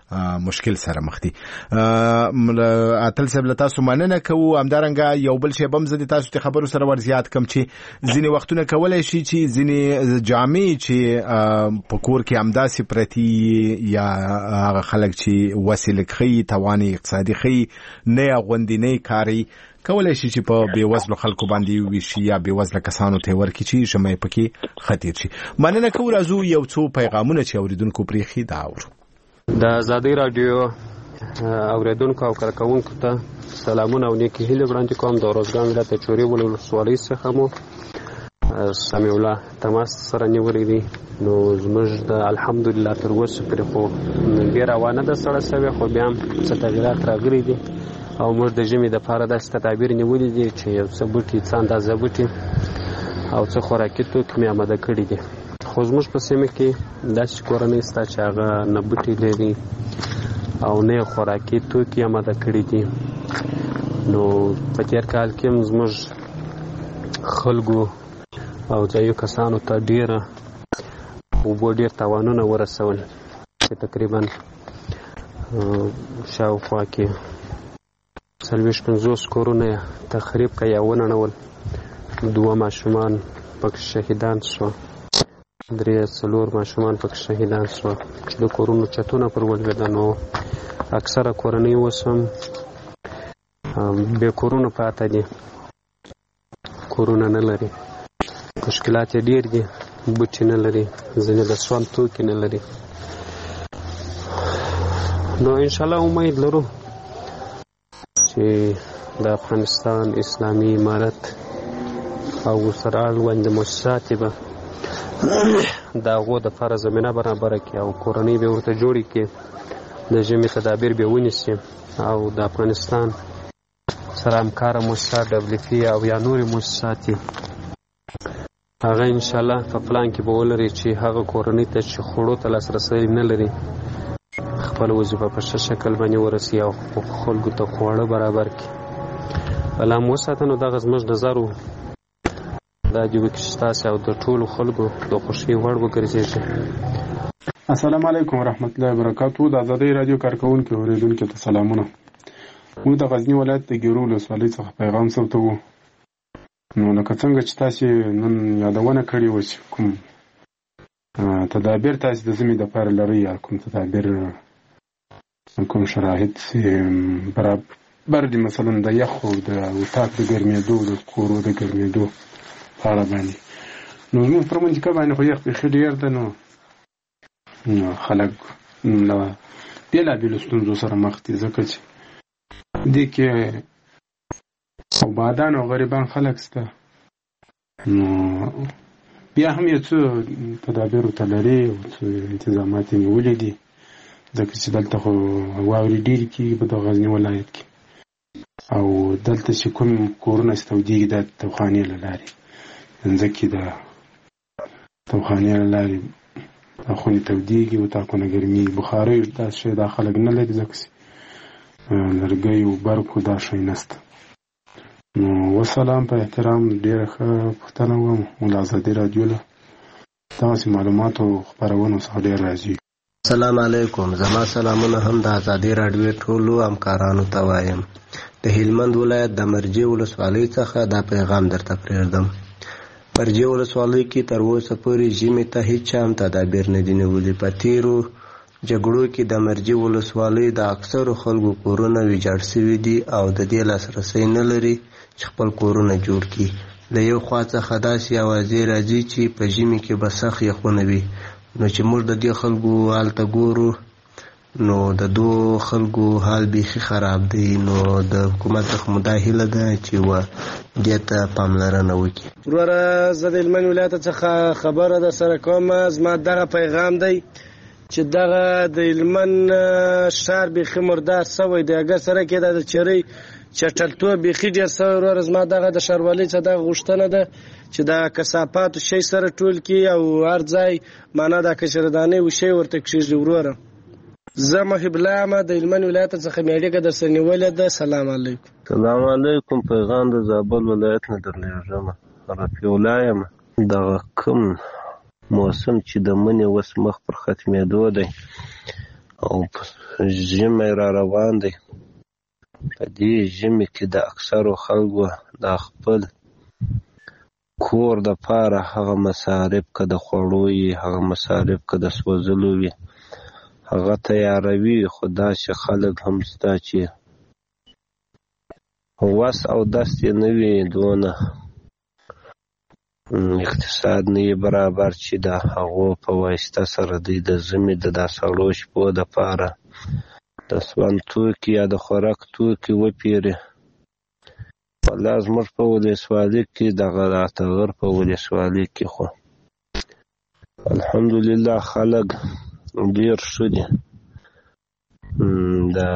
مشکل سره مخ دي. اتل صاحب له تاسو مننه کوو. همدارنګه یو بل شی بم زدي تاسو ته خبرو سره ور زیات کم چې ځینې وختونه کولای شي چې ځینې جامع چې په کور کې همداسې پرتی یا هغه خلک چې وسیله کوي تواني اقتصادي کوي نه غوندي نه کاری کولای شي چې په بیوزلو خلکو باندې وشي یا بیوزله کسانو ته ورکړي چې شمه پکې خطر شي. مننه کوو. راځو یو څو پیغامونه چې اوریدونکو پریخي دا اورو. د آزادۍ رادیو اوریدونکو او کارکونکو ته سلامونه او نیکی هیله وړاندې کوم. د روزګان ولایت چوري ولسوالۍ څخه مو سمیع الله تماس سره نیولې دي. نو زموږ د الحمدلله تر اوسه پرې خو ډېره روانه ده سړه سوې، خو بیا هم څه تغیرات راغلي دي او موږ د ژمي دپاره داسې تدابیر نیولي دي چې یو څه بوټي، څه اندازه بوټي او څه خوراکي توکي مې اماده کړي دي. خو زموږ په سیمه کې داسې کورنۍ شته چې هغه نه بوټي لري او نه خوراکي توکي اماده کړي دي. نو په تېر کال کې هم زموږ خلکو او ځایو کسانو ته ډېره اوبو ډېر تاوانونه ورسول چې تقریبا شاوخوا کې څلوېښت پنځوس کورونه تخریب کړه یا ونړول. دوه ماشومان پکې شهیدان شوه، درې څلور ماشومان پکې شهیدان شوه. د کورونو چتونه پر ولوېده. نو اکثره کورنۍ اوس هم بې کورونو پاته دي، کورونه نه لري، مشکلات یې ډېر دي، بوټي نه لري، ځینې د سون توکي نه لري. نو انشاءالله امید لرو چې د افغانستان اسلامي امارت او سره اړوند مؤسسات به د هغو دپاره زمینه برابره کړي او کورنۍ به ورته جوړې کړي، د ژمي تدابیر به ونیسي او د افغانستان سره همکاره مؤسسات ډبلیفي او یا نورې مؤسسات هغه انشاءالله په پلان کې به ولري چې هغه کورنۍ ته چې خوړو ته لاسرسی نه لري خپل وظیفه په ښه شکل باندې ورسي او خلکو ته خواړه برابر کړي. بله هم وساته. نو دغه زموږ نظر و دا دې وکړي چې تاسې او د ټولو خلکو د خوښۍ وړ وګرځېږي. السلام علیکم ورحمت الله وبرکاتو. د آزادۍ رادیو کارکونکو اورېدونکو ته سلامونه. موږ د غزني ولایت د ګیرو ولسوالۍ څخه پیغام ثبتوو. نو لکه څنګه چې تاسې نن یادونه کړې وه چې کوم تدابیر تاسې د ژمي دپاره لرئ یا کوم تدابیر کوم شرایط برابر دي، مثلا د یخو د اتاق د ګرمېدو د کورو د ګرمېدو په اړه باندې. نو زموږ پر منطقه باندې خو یخ بیخي ډېر ده. نو خلک له بېلابېلو ستونزو سره مخ دي، ځکه چې دې کې آبادان او غریبان خلک شته. نو بیا هم یو څه تدابیر ورته لري او څه انتظامات یې نیولي دي، ځکه چې دلته خو واورې ډېرې کېږي په د غزني ولایت کې او دلته چې کوم کورونه استودېږي دا توخانې له لارې ځمکې د توخانې له لارې دا خونې تودېږي، اتاقونه ګرمېږي. بخارۍ دا شی دا خلک نه لري، ځکه چې لرګیو برقو دا شی نشته. نو وسلام، په احترام. ډېره ښه پوښتنه وه. مو له آزادۍ راډیو له دغسې معلوماتو او خپرونو څخه ډېر راځي. السلام علیکم. زما سلامونه هم د آزادۍ راډیو ټولو همکارانو ته وایم. د هلمند ولایت د مرجې ولسوالۍ څخه دا پیغام درته پرېږدم. مرجې ولسوالۍ کې تر اوسه پورې ژمي ته هېچ هم تدابیر نه دي نیولي. په تېرو جګړو کې د مرجې ولسوالۍ د اکثرو خلکو کورونه ویجاړ شوي دي او د دې لاسرسی نه لري چې خپل کورونه جوړ کړي. له یو خوا څخه داسې اوازې راځي چې په ژمي کې به سخت یخونه وي. نو چې موږ د دې خلکو حال ته ګورو نو د دو خلکو حال بیخي خراب دی. نو د حکومت څخه مو دا هیله ده چې و دې ته پاملرنه وکړي. وروره زه د هلمند ولایت څخه خبره در سره کوم. زما دغه پیغام دی چې دغه د هلمند ښار بیخي مردار سوی دی. اګر سره کې د چرۍ چټلتوب بیخي ډېر سوی. وروره زما دغه د ښاروالۍ څخه دغه غوښتنه ده چې دا کثافاتو شی سره ټول کړي او هر ځای معنا دا کچردانۍ وشی ورته کښېږدي. وروره زه محب الله یم د هلمند ولایت څخه مې اړیکه درسره نیولې ده. سلام علیکم. سلام علیکم. پیغام د زابل ولایت نه درلېږم. رفیع الله یم. دغه کوم موسم چې د مني اوس مخ پر ختمېدو دی او ژمی را روان دی. په دې ژمي کې د اکثرو خلکو د خپل کور د پاره هغه مصارف که د خوړو وي، هغه مصارف که د سوځلو وي، هغه تیاروي. خو داسې خلک هم شته چې وس او دست یې نه وي، دونه اقتصاد نه یې برابر چې د هغو په واسطه سره دوی د ژمي د دا سړو شپو دپاره د سون توکي یا د خوراک توکي وپېري. والله زموږ په ولسوالۍ کې دغه راتغر په ولسوالۍ کې خو الحمدلله خلک ډېر ښه دي. د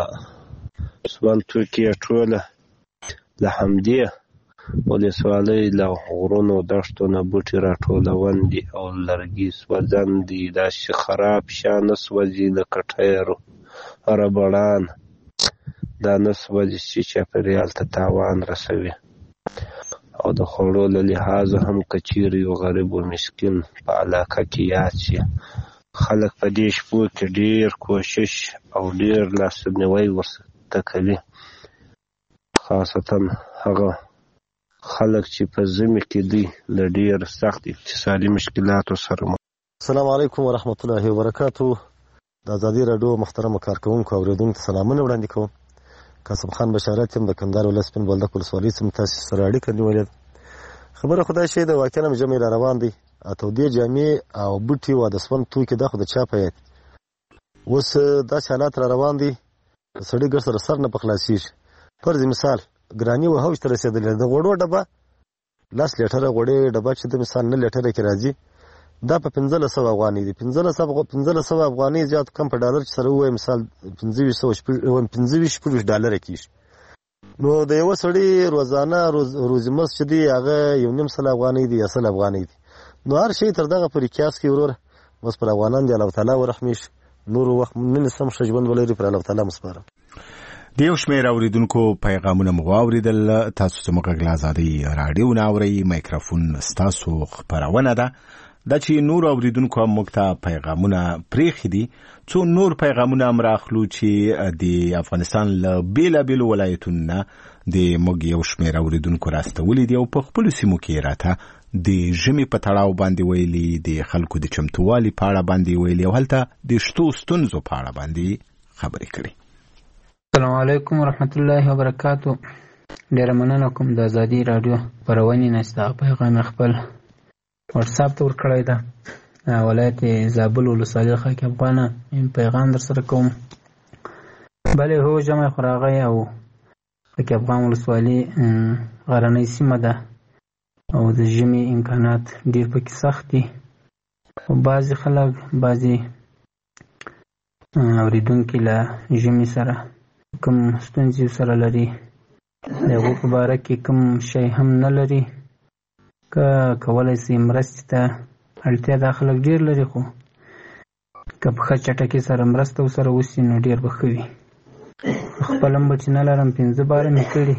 سون توکي یې ټوله له همدې ولسوالۍ له غرونو دښتو نه بوټي راټولون دي او لرګي سوځن دي. داسې خراب شیان نه سوځي لکه ټایرو ربړان، دا نه سوځي چې چاپېریال ته تاوان رسوي. او د خوړو له لحاظه هم که چېرې یو غریب و مسکین په علاقه کې یاد شي، خلک په دې شپو کې ډېر کوشش او ډېر لاسنیوی ورته کوي، خاصتا هغه خلک چې په ژمي کې دي له ډېر سخت اقتصادي مشکلاتو سره. السلام علیکم ورحمت الله وبرکاتو. د ازادي راډیو محترم کارکونکو اوریدونکو سلامونه وړاندې کوم. قاسم خان بشارت یم د کندهار ولایت سپین بولدک ولسوالۍ څخه تاسو سره اړیکه نیولې. خبره خدای شي د واقعا ژمي را روان دی، اته دې جامې او بوټي و د سون توکي د خو د چا په یاد اوس دا حالات را روان دي. سړی ګر سره سر نه پخلاصیږي. فرض مثال ګرانی و هوښ تر رسیدلې د غوړو ډبه لاس لیټره غوړې ډبه چې د مثال نه لیټره کې راځي دا په پنځلس سوه افغانۍ دي. پنځلس سوه افغانۍ زیات کم په ډالر چې سره ووایي مثال پنځه ویشت شپږ ډالره کېږي. نو د یوه سړي روزانه روزمز چې دی هغه یو نیم سل افغانۍ دي یا سل افغانۍ دي. نو هر شی تر دغه پورې قیاس کړي وروره. اوس پر افغانان دی الله تعالی ورحمېش. نور وخت نه سم ښه ژوند ولري پر الله تعالی مسپارم. د یو شمېر اوریدونکو پیغامونه مو واورېدل. تاسو زموږ غږ له ازادۍ راډیو نه اورئ. مایکروفون ستاسو خپرونه ده. دا چې نور اوریدونکو هم موږ ته پیغامونه پرېښي دي. څو نور پیغامونه هم راخلو چې د افغانستان له بېلابېلو ولایتونو نه د موږ یو شمېر اوریدونکو راستولي دي او په خپلو سیمو کې راته د ژمي په تړاو باندې ویلي، د خلکو د چمتووالي په اړه باندې ویلي او هلته د شتو ستونزو په اړه باندې خبرې کړي. السلام علیکم ورحمت الله وبرکاتو. ډېره مننه کوم د ازادي راډیو خپرونې نه چې دغه پیغام خپل واتساپ ته ورکړی ده. ولایت زابل ولسوالۍ خاک افغانه پیغام در سره کوم. بلې هو ژمی خو راغی او خاک افغان ولسوالۍ غرنۍ سیمه ده او د ژمي امکانات ډېر پکې سخت دي. بعضې خلک بعضې اورېدونکي له ژمي سره کوم ستونزې سره لري، د هغو په باره کې کوم شی هم نه لري. که کولی سي مرستې ته اړتیا دا خلک ډېر لري، خو که په ښه چټکۍ سره مرسته ورسره وشي نو ډېر به ښه وي. خپل هم به چې نه لرم پنځه باره مې کړي.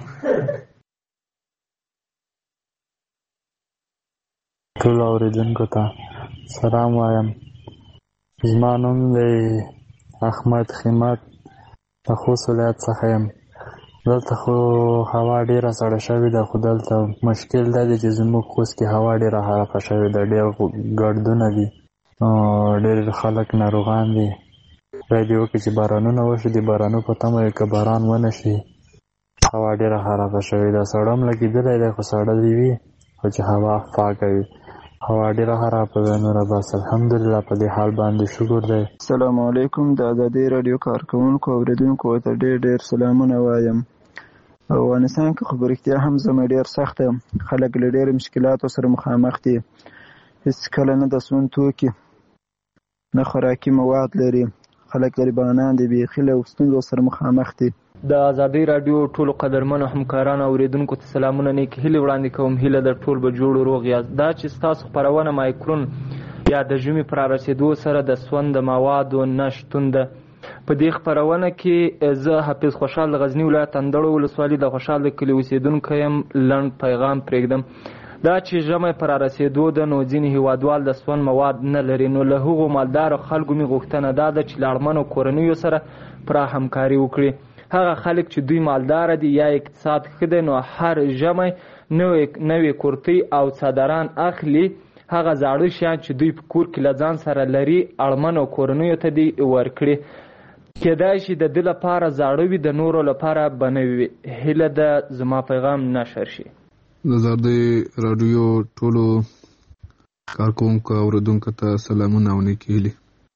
ټولو اورېدونکو ته سلام وایم. زما نوم دی احمد خیمت، د خوست ولایت څخه یم. دلته خو هوا ډېره سړه شوې ده، خو دلته مشکل دا دی چې زموږ خوست کې هوا ډېره خرابه شوې ده. ډېر ګردونه دي، ډېر خلک ناروغان دي. باید یې وکړي چې بارانونه وشي، د بارانو په تمه یې که باران ونه شي هوا ډېره خرابه شوې ده. سړه هم لګېدلی دی، خو سړه دې وي خو چې هوا پاکه وي. هوا ډېره خرابه ده. نوره بس الحمدلله په دې حال باندې شکر دی. السلام علیکم. د ازادۍ راډیو کارکوونکو اوریدونکو ته ډېر ډېر سلامونه وایم. افغانستان کې خو په رښتیا هم ژمی ډېر سخت دی. خلک له ډېرو مشکلاتو سره مخامخ دي. هېڅ کله نه د سون توکي نه خوراکي مواد لري. خلک غریبانان دي، بیخي له ستونزو سره مخامخ دي. د ازادۍ راډیو ټولو قدرمنو همکارانو اوریدونکو ته سلامونه، نیکې هیلې وړاندې کوم. هیله ده ټول به جوړ روغ یاست. دا چې ستاسو خپرونه مایکرون یا د ژمي پر رارسېدو سره د سون د موادو نه شتون ده. په دې خپرونه کې زه حافظ خوشحال د غزني ولایت اندړو ولسوالۍ د خوشحال د کلي اوسېدونکی یم. لنډ پیغام پرېږدم. دا چې ژمی پر رسېدو ده نو ځینې هیوادوال د سون مواد نه لري، نو له هغو مالدارو خلکو مې غوښتنه دا ده چې له اړمنو کورنیو سره پوره همکاري وکړي. هغه خلک چې دوی مالدار دي یا اقتصاد ښه دی نو هر ژمی نوې کورتۍ او څادران اخلي، هغه زاړه شیان چې دوی په کور کې له ځان سره لري اړمنو کورنیو ته دي ورکړي. کېدای شي د ده لپاره زاړه وي، د نورو لپاره به نوي وي. هیله ده زما پیغام نشر شي. د زاړه راډیو ټولو کارکوونکو او اورېدونکو ته سلامونه او نیکې هیلې.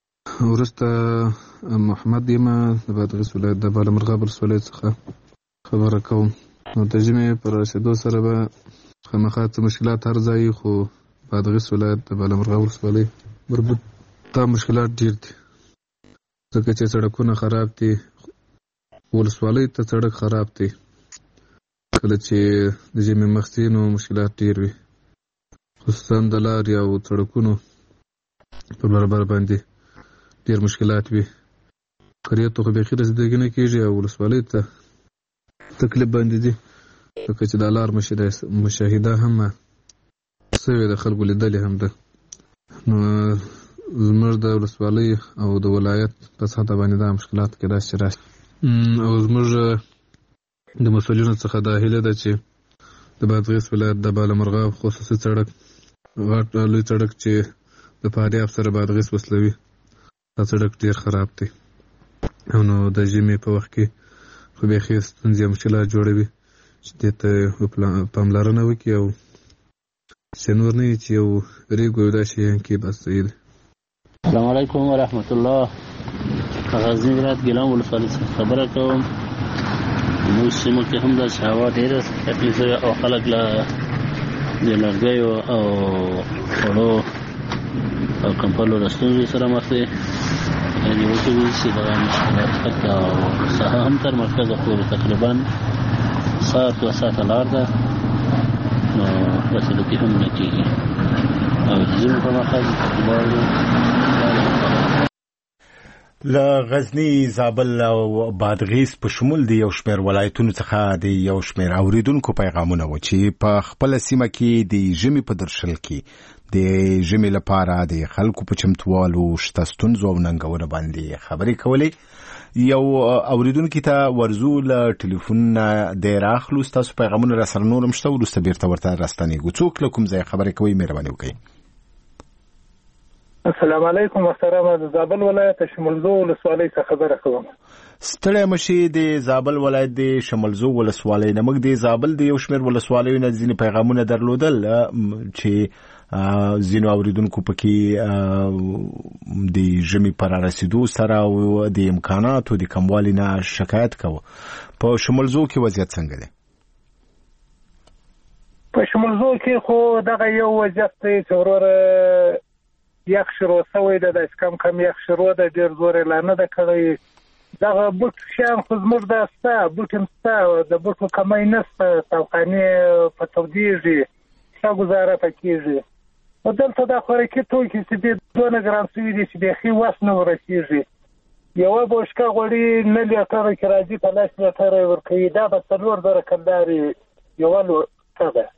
وروسته محمد یم د بادغیس ولایت د بالامرغاب ولسوالۍ څخه خبره کوم. نو د ژمي پر رسېدو سره به خامخا څه مشکلات هر ځای، خو بادغیس ولایت د بالامرغاب ولسوالۍ مربوط دا مشکلات ډېر دي، ځکه چې سړکونه خراب دي. ولسوالۍ ته سړک خراب دی، کله چې د ژمي مخکې نو مشکلات ډېر وي، خصوصا د لارې او سړکونو په برابر باندې ډېر مشکلات وي. قریو ته خو بیخي رسېدګي نه کېږي او ولسوالۍ ته تکلیف باندې دي، ځکه چې د لار مشاهده هم سوې د خلکو لیدلې هم ده. نو زموږ د ولسوالۍ او د ولایت په سطحه باندې دا مشکلات کېدای شي راشي. او زموږ د مسؤلینو څخه دا هیله ده چې د بادغیس ولایت د بالامرغاب خصوصي سړک، غټ لوی سړک چې د فاریاب سره بادغیس وصلوي، دا سړک ډېر خراب دی. او نو د ژمي په وخت کې خو بیخي ستونزې او مشکلات جوړوي چې دې ته پاملرنه وکړي او چې نور نه وي چې یو ریګ وي داسې شیان کې بس صحیح دی. السلام علیکم ورحمت الله. غزني ولایت ګیلان ولسوالۍ څخه خبره کوم. موږ سیمه کې هم داسې هوا ډېره تکلیف وي او خلک له د لرګیو او خوړو او کمپلو له ستونزو سره مخ دي. یعنې وکړي چې دغه مشکلات حتی او ساحه هم تر مرکزه پورې تقریبا ساعت دوه ساعته لار ده، نو رسېدګي هم نه کېږي او د ژمي په مخه له غزني، زابل او بادغیس په شمول د یو شمېر ولایتونو څخه د یو شمېر اوریدونکو پیغامونه و چې په خپله سیمه کې د ژمي په درشل کې د ژمي لپاره د خلکو په چمتووالو شته ستونزو او ننګونو باندې خبرې کولې. یو اوریدونکي ته ورزو له ټلیفون نه دی راخلو. ستاسو پیغامونه را سره نور هم شته، وروسته بیرته ورته راستنېږو. څوک له کوم ځای خبرې کوئ؟ مهرباني وکړئ. السلام علیکم. محترمه د زابل ولایت شمولزو ولسوالۍ څخه خبره کوم. ستړی مشي د زابل ولایت د شمولزو ولسوالۍ نه. موږ د زابل د یو شمېر ولسوالیو نه ځینې پیغامونه درلودل چې ځینو اوریدونکو پکې د ژمي پر رسېدو سره او د امکاناتو د کموالي نه شکایت کوه. په شمولزو کې وضعیت څنګه دی؟ په شمولزو کې خو دغه یو وضعیت دی چې وروره یخ شروع شوی ده، داسې کم کم یخ شروع ده، ډېر زور یې لا نه ده کړی. دغه بوټ شیان خو زموږ دا شته، بوټ هم شته، د بوټو کمی نه شته، تاوخانې په تودېږي، ښه ګزاره پکې کېږي. خو دلته دا خوراکي توکي چې دي دونه ګران شوي دي چې بیخي وس نه ورسېږي. یوه بوشکه غوړي نه لیټره کې راځي په لس لیټره یې ورکوي، دا به څلور زره کلدارې یوه لوټه ده.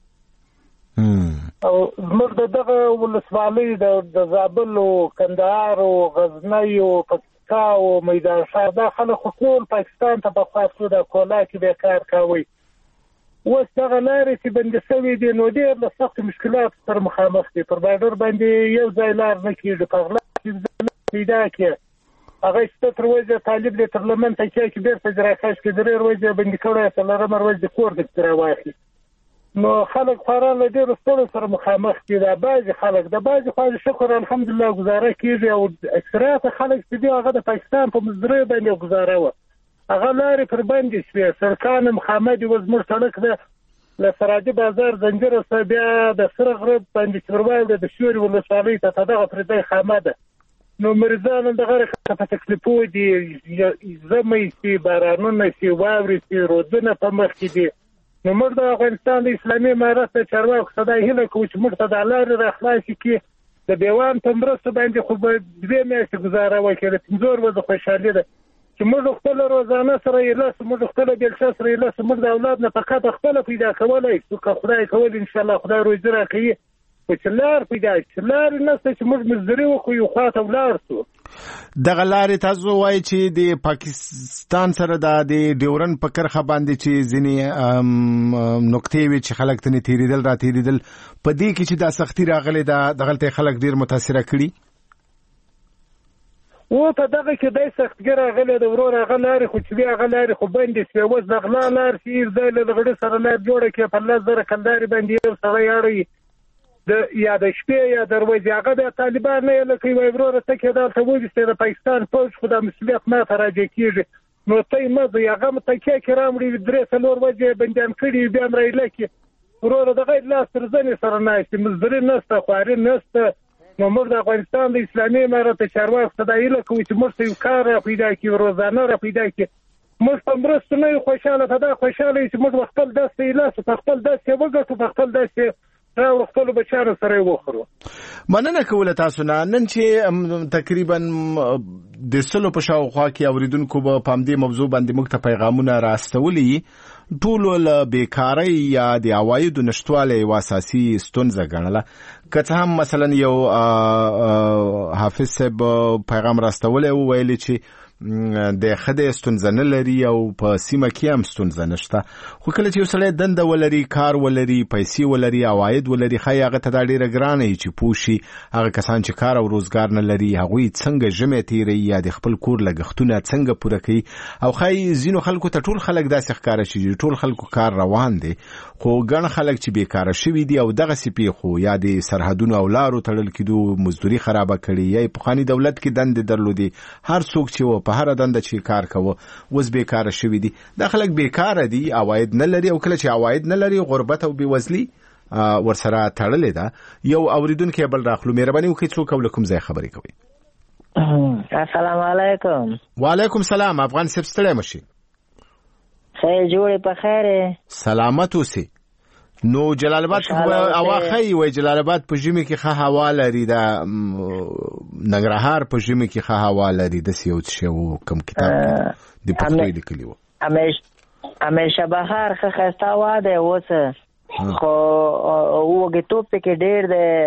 او زموږ د دغه ولسوالۍ د زابل او کندهار او غزنی او پکتیکا او میدان ښار دا خلک خو ټول پاکستان ته پخوا تلو، د کولا کې به کار کوئ. اوس دغه لارې چې بندې شوي دي نو ډېر له سختو مشکلاتو سره مخامخ دي. پر بارډر باندې یو ځای لار نه کېږي، په غلا کې پیدا کړي هغه شته تر ورځې طالب دی تر لمن تکیه کې بېرته جراکاش کې درې ورځې بندي کړی، څلورمه ورځ د کور دې راواخلي. نو خلک خورا له ډېرو ستونزو سره مخامخ دي. دا بعضې خلک د بعضې خوا شکر الحمدلله ګزاره کېږي او اکثریت خلک چې دي هغه د پاکستان په مزدورۍ باندې ګزاره وه. هغه لارې پر بندې شوې، سړکان مخامه دي. اوس زموږ سړک ده له سراجي بازار زنجیره څخه بیا د سره غره باندې چې ورباید د سیوري ولسوالۍ ته ته دغه پرېدی خامه ده. نو مریضان هم دغه رقم په تکلیفو دي، ژمی شي، بارانونه شي، واورې شي، رودونه په مخ کې دي. نو موږ د افغانستان د اسلامي امارت د چارواکو څخه دا هیله کوو چې موږ ته دا لارې راخلاصې کړي. د بیوان په مرسته باندې خو به دوې میاشتې ګزاره وکړي، د پنځه ورځو خوشحالي ده چې موږ خپل روزانه سره یې لاس موږ خپل بلچا سره یې لاس موږ د اولاد نه فقط خپل پیدا کولای شو که خدای کول ان شاء الله خدای روزي راکړي چې لار پیدا شي لار نه چې موږ مزدوري وکړو یو خاطر ولار سو دغه لارې تاسو وایي چې د پاکستان سره د ډیورن په کرخه باندې چې ځینې نقطې وي چې خلک تنې تیریدل را تیریدل په دې کې چې دا سختي راغلې ده دغلته خلک ډیر متاثره کړي و په دغه کې دای سختګر راغلی د ورور هغه لارې خو چې بیا هغه لارې خو بندې شوې اوس د غلا لار چې ځای له غړي سره لار جوړه کړي په لس زره کلدارې باندې یو سړی اړوي د یا د شپې یا دروازې هغه د طالبان نه لکه وای وروره ته کې دلته وځي د پاکستان پوج خو د مسؤلیت نه تراجع کیږي نو ته مزه هغه متکه کرام لري درې څلور وځي بندان کړي بیا امر لکه وروره د غیر لاس تر ځنې سره نه چې مزدوري نسته خواري نسته نو موږ د افغانستان د اسلامي امارت چارواکو صدایله کوي چې موږ ته یو کار را پیدا کړي روزانه را پیدا کړي موږ په مرسته نه یو خوشاله ته خوشاله چې موږ خپل داسې لاس په خپل داسې وګټو په خپل داسې او خپل بچانو سره وخورو مننه کوله تاسو نه نن چې تقریبا د سلو په شاوخوا کې اوریدونکو په پامدې موضوع باندې موږ ته پیغامونه راستولي ټول له بیکاری یا د عوایدو نشټواله یو اساسي ستونزه ګڼله که هم مثلا یو حافظ صاحب پیغام راستولی ویلي چې د خدای ستونزه نه لري او په سیمه کې هم ستونزه نشته خو کله چې یو سړی دنده ولري کار ولري پیسې ولري عواید ولري خای هغه ته دا ډیره ګرانه چې پوشي هغه کسان چې کار او روزګار نه لري هغوی څنګه ژمې تیری یا د خپل کور لګښتونه څنګه پوره کوي او خای زینو خلکو ته ټول خلک داسې ښکاره شي ټول خلکو کار روان دي خو ګڼ خلک چې بیکاره شوي دي او دغه سپی خو یا د سرحدونو او لارو تړل کېدو مزدوري خرابه کړي یا پخواني دولت کې دندې درلودي هر څوک چې په هر دنده چې کار کوي وز بیکاره شوی دي د خلک بیکاره دي عواید نه لري او کله چې عواید نه لري غربت او بیوزلي ورسره تړلې ده یو اوریدونکو بل راخلو مهرباني وکړئ څوک ولکم ځای خبرې کوي السلام علیکم وعلیکم السلام افغان صاحب ستړی مشي خیر جوړې په خیر سلامت اوسئ نو جلال آباد اواخی وای جلال آباد په ژمي کې ښه هوا لري دا ننګرهار په ژمي کې ښه هوا لري د سیو څه کم کتاب د پښتو لیکلی و همیشه بهار ښه خسته هوا ده اوس خو وګه توپ کې ډېر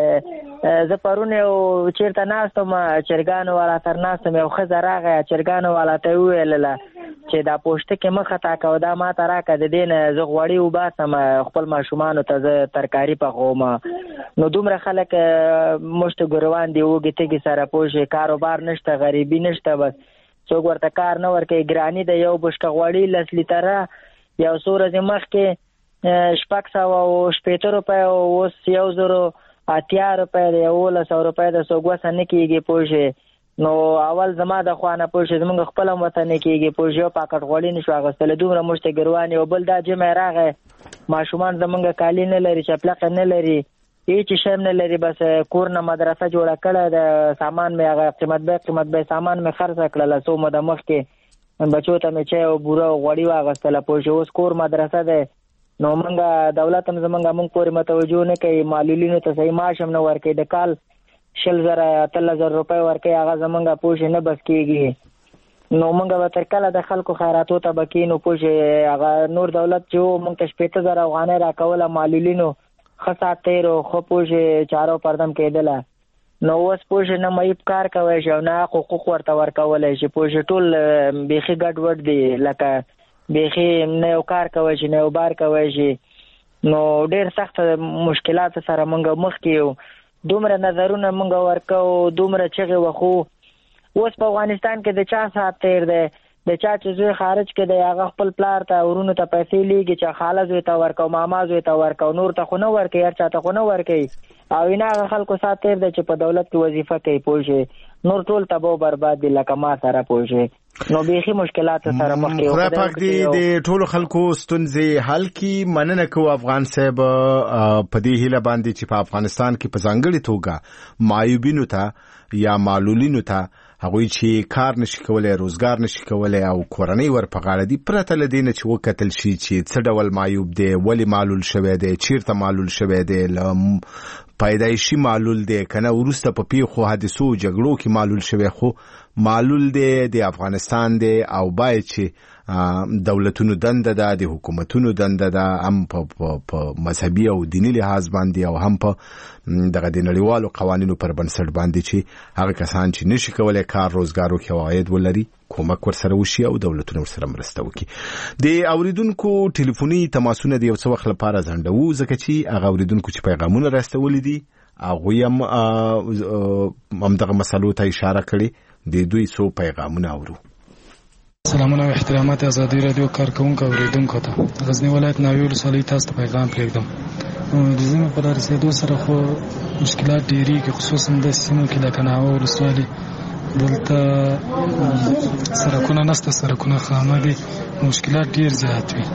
ده زه پرونه چیرته ناستم چرګانو والا تر ناستم یو ښځه راغی چرګانو والا ته وویلله چې دا پوسټ کې مخه تا کو دا ما ته راکړه د دې نه زه غوړي وباسم خپل ماشومانو ته زه ترکاري پخوم نو دومره خلک مشت ګروان دی وګه تګي سره پوښي کاروبار نشته غریبي نشته بس څوک ورته کار نه ورکوي ګرانی د یو بشکه غوړي لس لیټره یو څو ورځې مخکې شپږ سوه او شپېته روپۍ اوس یو زرو اتیا روپۍ د یولس سوه روپۍ د څوک نه کېږي پوښي نو اول زما د خوانه پوښي زمونږ خپل وطن نه کېږي پوښي یو پاکټ غوړي نشو اخیستلی دومره موږ ته ګروان یو بل دا جمع راغی ماشومان زمونږ کالي نه لري چپلقه نه لري هیڅ شی نه لري بس کور نه مدرسه جوړه کړه د سامان مې هغه قیمت به قیمت به سامان مې خرڅ کړل څو مده مخکې بچو ته مې چای او بوره غوړي واغستله پوښي اوس کور مدرسه ده نو مونږه دولت هم زمونږه مونږ پورې متوجه نه کوي معلولینو ته صحیح معاش هم نه ورکوي د کال شل زره اتلس زره روپۍ ورکوي هغه زمونږه پوښي نه بس کېږي نو مونږ به تر کله د خلکو خیراتو ته به کېنو پوښي هغه نور دولت چې و مونږ ته شپېته زره افغانۍ راکوله معلولینو ښه ساعت تېر و ښه پوښي چارو پردم کېدله نو اوس پوښي نه معیب کار کوی شي او نه حقوق ورته ورکولی شي پوښي ټول بیخي ګډ وډ دي لکه بیخي نه یو کار کوی شي نه یو بار کوی شي نو ډېر سخت مشکلات سره مونږ مخ کې یو دومره نظرونه مونږ ورکو دومره چغې وخو اوس په افغانستان کې د چا ساعت تېر دی د چا چې زوی خارج کې دی هغه خپل پلار ته ورونو ته پیسې لیږي چې خاله زوی ته ورکو ماما زوی ته ورکو نور ته خو نه ورکوي هر چا ته خو نه ورکوي او اینا هغه خلکو ساعت تېر دی چې په دولت کې وظیفه کوي پوه شي نور ټول تباو برباد دي لکه ما سره پوه شي نو بیخي مشکلات سره مخ کې خدای پاک دې د ټولو خلکو ستونزې حل کړي مننه کوو افغان صاحب په دې هیله باندې چې په افغانستان کې په ځانګړې توګه معیوبینو ته یا معلولینو ته هغوی چې کار نشي کولای روزګار نشي کولای او کورنۍ ور په غاړه دي پرته له دې نه چې وکتل شي چې څه ډول معیوب دی ولې معلول شوی دی چیرته معلول شوی دی پیدایشي معلول دی کنه ورسته په پیښو حادثو جګړو کې معلول شوی خو معلول دی د افغانستان دی او باید چې دولتونو دنده ده د حکومتونو دنده ده هم په مذهبي او دینی لحاظ باندې او هم په دغه د نړیوالو قوانینو پر بنسټ باندې چې هغه کسان چې نشي کولای کار روزګار وکړي او عاید ولري کومک ورسره وشي او دولتونه ورسره مرسته وکړي. د اوریدونکو ټلیفوني تماسونه د یو څه وخت لپاره ځنډو ځکه چې هغه اوریدونکو چې پیغامونه راستولي دي هغوی هم همدغه مسلو ته اشاره کړې د دوی څو پیغامونه اورو. سلامونه او احترامات ازادي رادیو کارکونکو اوریدونکو ته غزنی ولایت ناوی ولسوالۍ تاسو ته پیغام پرېږدم. د زمو په لار رسېدو سره خو مشکلات ډېریږي خصوصا د سیمو کې لکه ناوه ولسوالۍ دلته سړکونه نشته سړکونه خامه دي مشکلات ډېر زیات وي.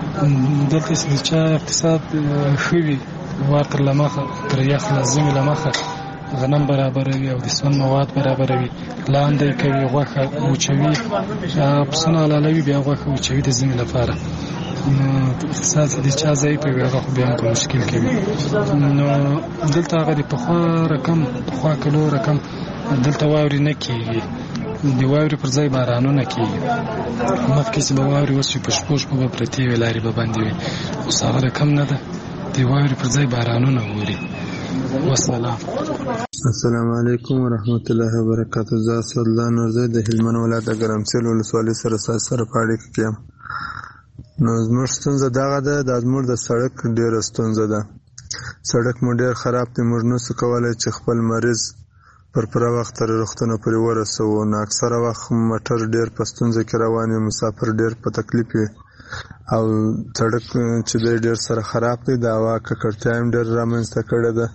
دلته چې چا اقتصاد ښه وي وار تر له مخه تر یخ له زمې له مخه غنم برابروي او د سون مواد برابروي لاندې کوي غوښه وچوي پسونه حلالوي بیا غوښه وچوي د زمې لپاره اقتصاد د چا ځای په هغه خو بیا په مشکل کې وي. نو دلته هغه د پخوا رقم پخوا کلو رقم دلته واوري نه کېږي د واوري پر ځای بارانونه کېږي مخکې چې به واوري اوس په شپو شپو به پرتې وي لارې به بندې وي اوس هغه رقم نه ده د واوري پر ځای بارانونه اوري. والسلام. السلام علیکم ورحمت الله وبرکاته. زه اسدالله نورزی د هلمند ولایت د ګرمسیل ولسوالۍ سره ساس سره په اړیکه کې یم. نو زموږ ستونزه دغه ده د زموږ د سړک ډېره ستونزه ده. سړک مو ډېر خراب دی موږ نسو کولی چې خپل مریض پر پوره وخت تر روغتونه پورې ورسوو. نو اکثره وخت موټر ډېر په ستونزه کې روان وي مسافر ډېر په تکلیف وي او سړک چې دی ډېر سره خراب دی د هوا ککړتیا هم ډېر رامنځته کړې ده.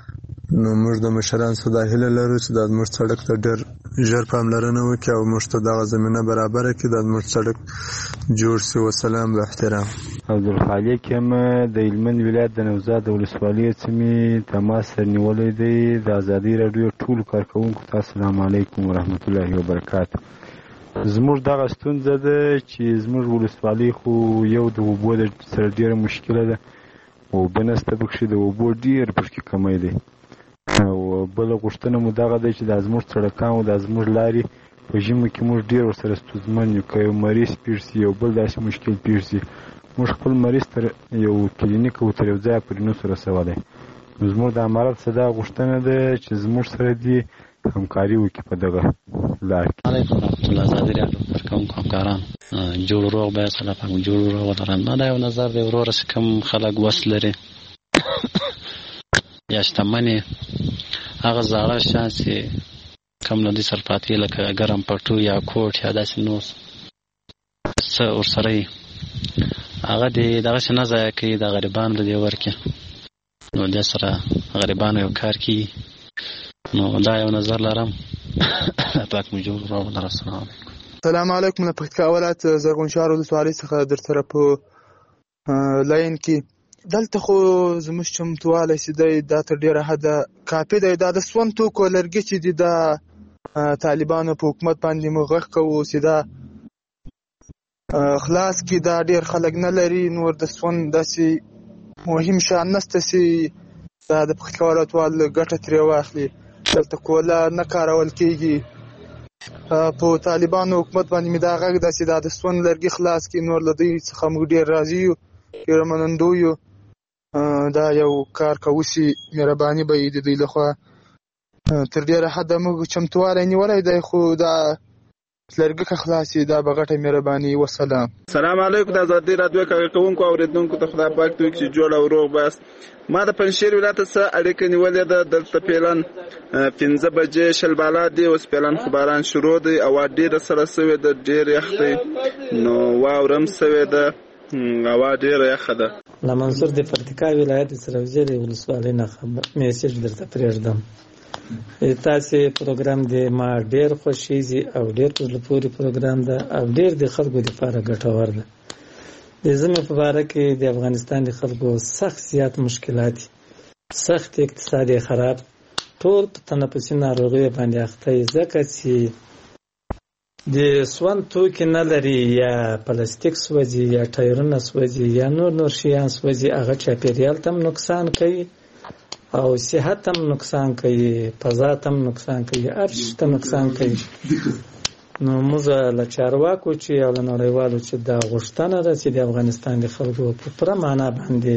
نو موږ د مشرانو څخه دا هیله لرو چې دا زموږ سړک ته ډېر ژر پاملرنه وکړي او موږ ته دغه زمینه برابره کړي دا زموږ سړک جوړ شي. وسلام به احترام. عبدالخالق یم د هلمند ولایت د نوزاد ولسوالۍ څخه مې تماس سره نیولی دی. د ازادي راډیو ټولو کارکوونکو ته السلام علیکم ورحمت الله وبرکاته. زموږ دغه ستونزه ده چې زموږ ولسوالۍ خو یو د اوبو سره ډېره مشکله ده اوبه نشته پکښې د اوبو ډېر پکښې کمی دی او بله غوښتنه مو دغه دی چې دا زموږ سړکان او دا زموږ لارې په ژمي کې موږ ډېر ورسره ستونزمن یو که یو مریض پېښ شي یو بل داسې مشکل پېښ شي موږ خپل مریض تر یو کلینیک او تر یو ځایه پورې نسو رسولی. نو زموږ د امارت څخه دا غوښتنه ده چې زموږ سره دې همکاري وکړي په دغه لار کې. علیکم ورحمت الله. ازادي راډیو کارکوونکو همکاران جوړ روغ باید سره پاک جوړ روغ ولرم. دا یو نظر دی وروره چې کوم خلک وس لري یا شتمن هغه زاړه شیان چې کم نه دي سرپاتې لکه ګرم پټو یا کوټ یا داسې نور څه ورسره وي هغه دې دغسې نه ضایع کوي د غریبانو ته دې ورکړي نو دې سره غریبانو یو کار کېږي. نو دا یو نظر لرم. پاک مو جوړ روغ ولره. السلام علیکم. السلام علیکم. له پکتیکا ولایت زرغونشهر ولسوالۍ څخه درسره په لاین کې دلته خو زموږ چمتوالی چې دی دا تر ډېره حده کافي دی. دا د سون توکو لرګي چې دي دا طالبانو په حکومت باندې موږ غږ کوو چې دا خلاص کړي دا ډېر خلک نه لري نور د سون داسې مهم شیان نشته چې دا د پکتیکا ولایتوال ګټه ترې واخلي. دلته کوله نه کارول کېږي په طالبانو حکومت باندې مې دا غږ ده چې دا د سون لرګي خلاص کړي نور له دوی څخه موږ ډېر راضي یو ډېر منندوی یو. دا یو کار کوو چې مهرباني به یې د دوی لخوا تر ډېره حده موږ چمتوالی نیولی دی خو دا لرګي که خلاص شي دا به غټه مهرباني. وسلام. سلام علیکم. د ازادي راډیو کارکوونکو اوریدونکو ته خدای پاک دوی چې جوړ او روغ باست. ما د پنجشیر ولایت څخه اړیکه نیولې ده. دلته پیلن پنځه بجې شل بالا دی اوس پیلن خو باران شروع دی او ډېره سره سوې ده ډېر یخ دی نو واوره هم سوې ده هوا ډېره یخه ده. له منصور د پکتیکا ولایت سروجې د ولسوالۍ نه میسج درته پرېږدم. تاسې پروګرام دی ما ډېر خوښیږي او ډېر په زړه پورې پروګرام ده او ډېر د خلکو دپاره ګټور ده. د ژمي په باره کې د افغانستان د خلکو سخت زیات مشکلات دي. سخت اقتصاد یې خراب ټول په تنفسي ناروغیو باندې اخته دي، ځکه چې د سون توکي نه لري، یا پلاستیک سوځي، یا ټایرونه سوځي، یا نور نور شیان سوځي، هغه چاپېریال ته هم نقصان کوي او صحت هم نقصان کوي، فضا ته هم نقصان کوي، هر شي ته نقصان کوي. نو موږ له چارواکو چې او له نړیوالو چې دا غوښتنه ده چې د افغانستان د خلکو په پوره معنا باندې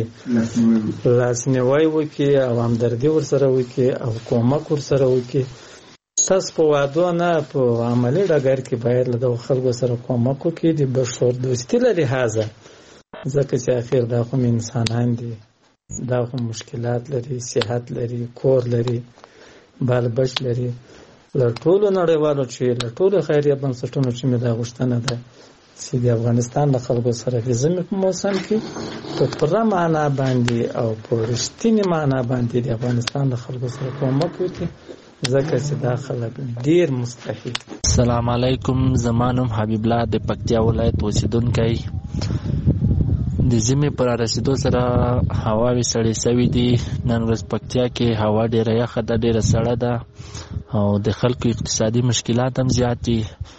لاسنیوی وکړي او همدردي ورسره وکړي او کومک ورسره وکړي. تاسو په وعدو نه په عملي ډګر کې باید له دغو خلکو سره کومک وکړي د بشر دوستي له لحاظه، ځکه چې اخر دا خو انسانان دي، دا خو مشکلات لري، صحت لري، کور لري، بال بچ لري. له ټولو نړیوالو چې له ټولو خیریه بنسټونو چې مې دا غوښتنه ده چې د افغانستان له خلکو سره د ژمي په موسم کې په پوره معنا باندې او په رښتینې معنا باندې د افغانستان له خلکو سره کومک وکړي، ځکه چې دا خلک ډیر مستحق. السلام علیکم، زما نوم حبیب الله د پکتیا ولایت اوسیدونکی. د ژمي پر رسیدو سره هواوې سړې سوي دي. نن ورځ پکتیا کې هوا ډیره یخه ده، ډیره سړه ده او د خلکو اقتصادي مشکلات هم زیات دي.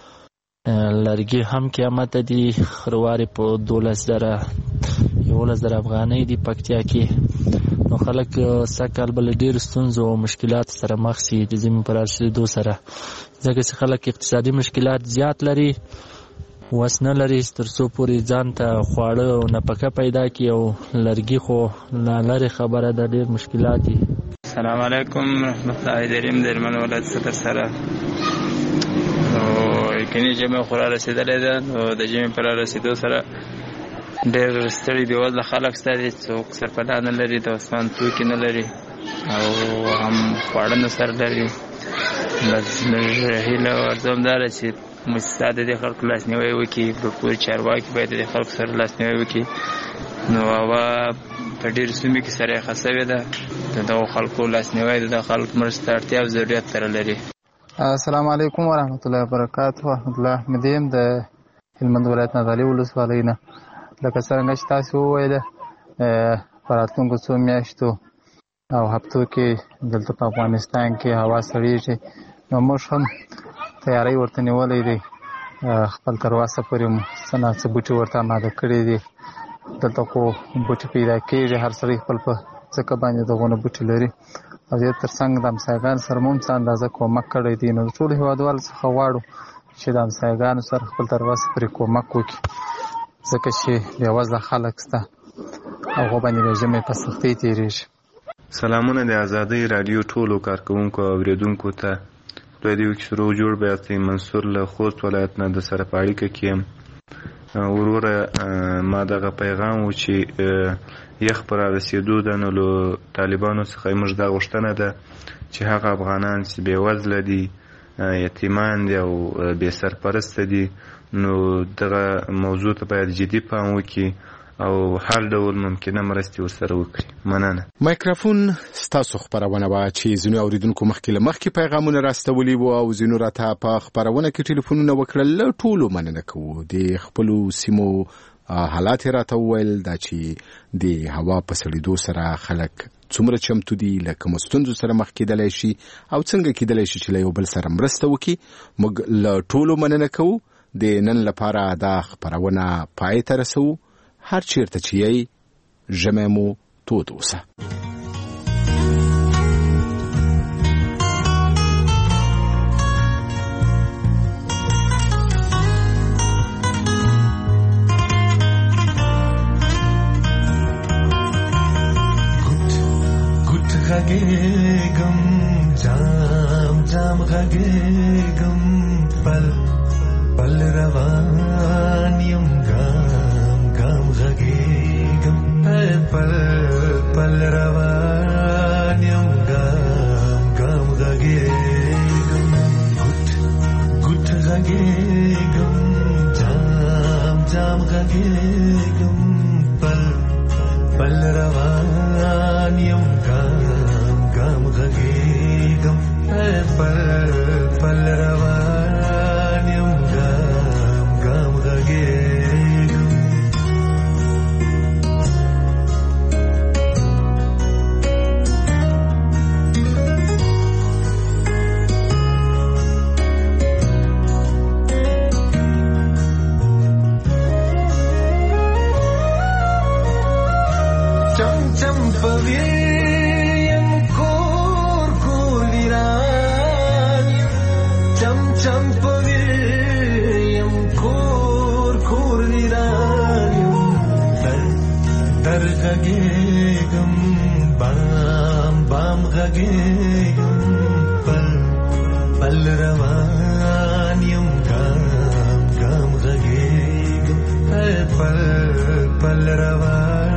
لرګي هم قیمت دي، خروارې په دولس زره یولس زره افغانۍ دي پکتیا کې. نو خلک سږکال به له ډېرو ستونزو او مشکلاتو سره مخ شي د ژمي پر رسیدو سره، ځکه چې خلک اقتصادي مشکلات زیات لري، وس نه لري تر څو پورې ځان ته خواړه او نفقه پیدا کړي، او لرګي خو لرې خبره ده، ډېر مشکلات دي. السلام علیکم رحمت الله دریم د هلمند ولایت صدر سره. نو یقیني ژمی خو را رسېدلی ده، نو د ژمي په را رسېدو سره ډېر ستړي بېوزله خلک شته دي، څوک سرپناه نه لري، د اسمان توکي نه لري او هم خواړه نه سر لري. بس لږ هیله ورځم دا ده چې مؤسسات د دې خلکو لاسنیوی وکړي، په پورې چارواکي باید د دې خلکو سره لاسنیوی وکړي. نو هوا په ډېرو سیمو کې سره یخه سوې ده، د دغو خلکو لاسنیوی د دغه خلکو مرستې اړتیا او ضرورت سره لري. السلام علیکم ورحمت الله وبرکاتو. احمد الله احمدي یم د هلمند ولایت نادعلي ولسوالۍ نه. لکه څرنګه چې تاسو وویله په راتلونکو څو میاشتو او هفتو کې دلته په افغانستان کې هوا سړېږي، نو موږ هم تیاری ورته نیولی دی. خپل تر اوسه پورې مو څه نه څه بوټي ورته اماده کړي دي. دلته خو بوټي پیدا کېږي، هر سړی خپل په ځمکه باندې دغونه بوټي لري او دې تر څنګ د همسایګانو سره مو هم څه اندازه کومک کړی دی. نو د ټولو هېوادوالو څخه غواړو چې د همسایګانو سره خپل تر اوسه پورې کومک وکړي، ځکه چې بېوزله خلک شته او هغو باندې د ژمي په سختۍ تېرېږي. سلامونه د ازادۍ راډیو ټولو کارکوونکو او اورېدونکو ته. دوی د یو کیسرو جوړ بیاست منصور له خوست ولایت نه د سره په اړیکه کې یم. وروره ما دغه پیغام و چې یخ پر رسېدو ده، نو له طالبانو څخه موږ دا غوښتنه ده چې هغه افغانان چې بېوزله دي، یتیمان دي او بې سرپرسته دي، نو دغه موضوع ته باید جدي پام وکړي او هر ډول ممکنه مرستې ورسره وکړي. مننه. مایکروفون ستاسو خپرونه وه چې ځینو اوریدونکو مخکې له مخکې پیغامونه راستولي وو او ځینو راته په خپرونه کې ټلیفونونه وکړل. له ټولو مننه کوو. د خپلو سیمو حالات یې راته وویل، دا چې د هوا په سړېدو سره خلک څومره چمتو دي، له کومو ستونزو سره مخ کېدلی شي او څنګه کېدلی شي چې له یو بل سره مرسته وکړي. موږ له ټولو مننه کوو. د نن لپاره دا خپرونه پای ته رسوو. هر چیرته چې یې ژمی مو تود اوسه. غږېږم جام جام غږېږم پل پل روان یم ګام ګام غږېږم پل پل روان یم ګام ګام غږېږم ګوټ ګوټ غږېږم جام جام غږېږم پل پل روان یم غږېږم پل پل روان یم ګام ګام غږېږم. غږېږم پل پل روان یم ګام ګام غږېږم پل پل روان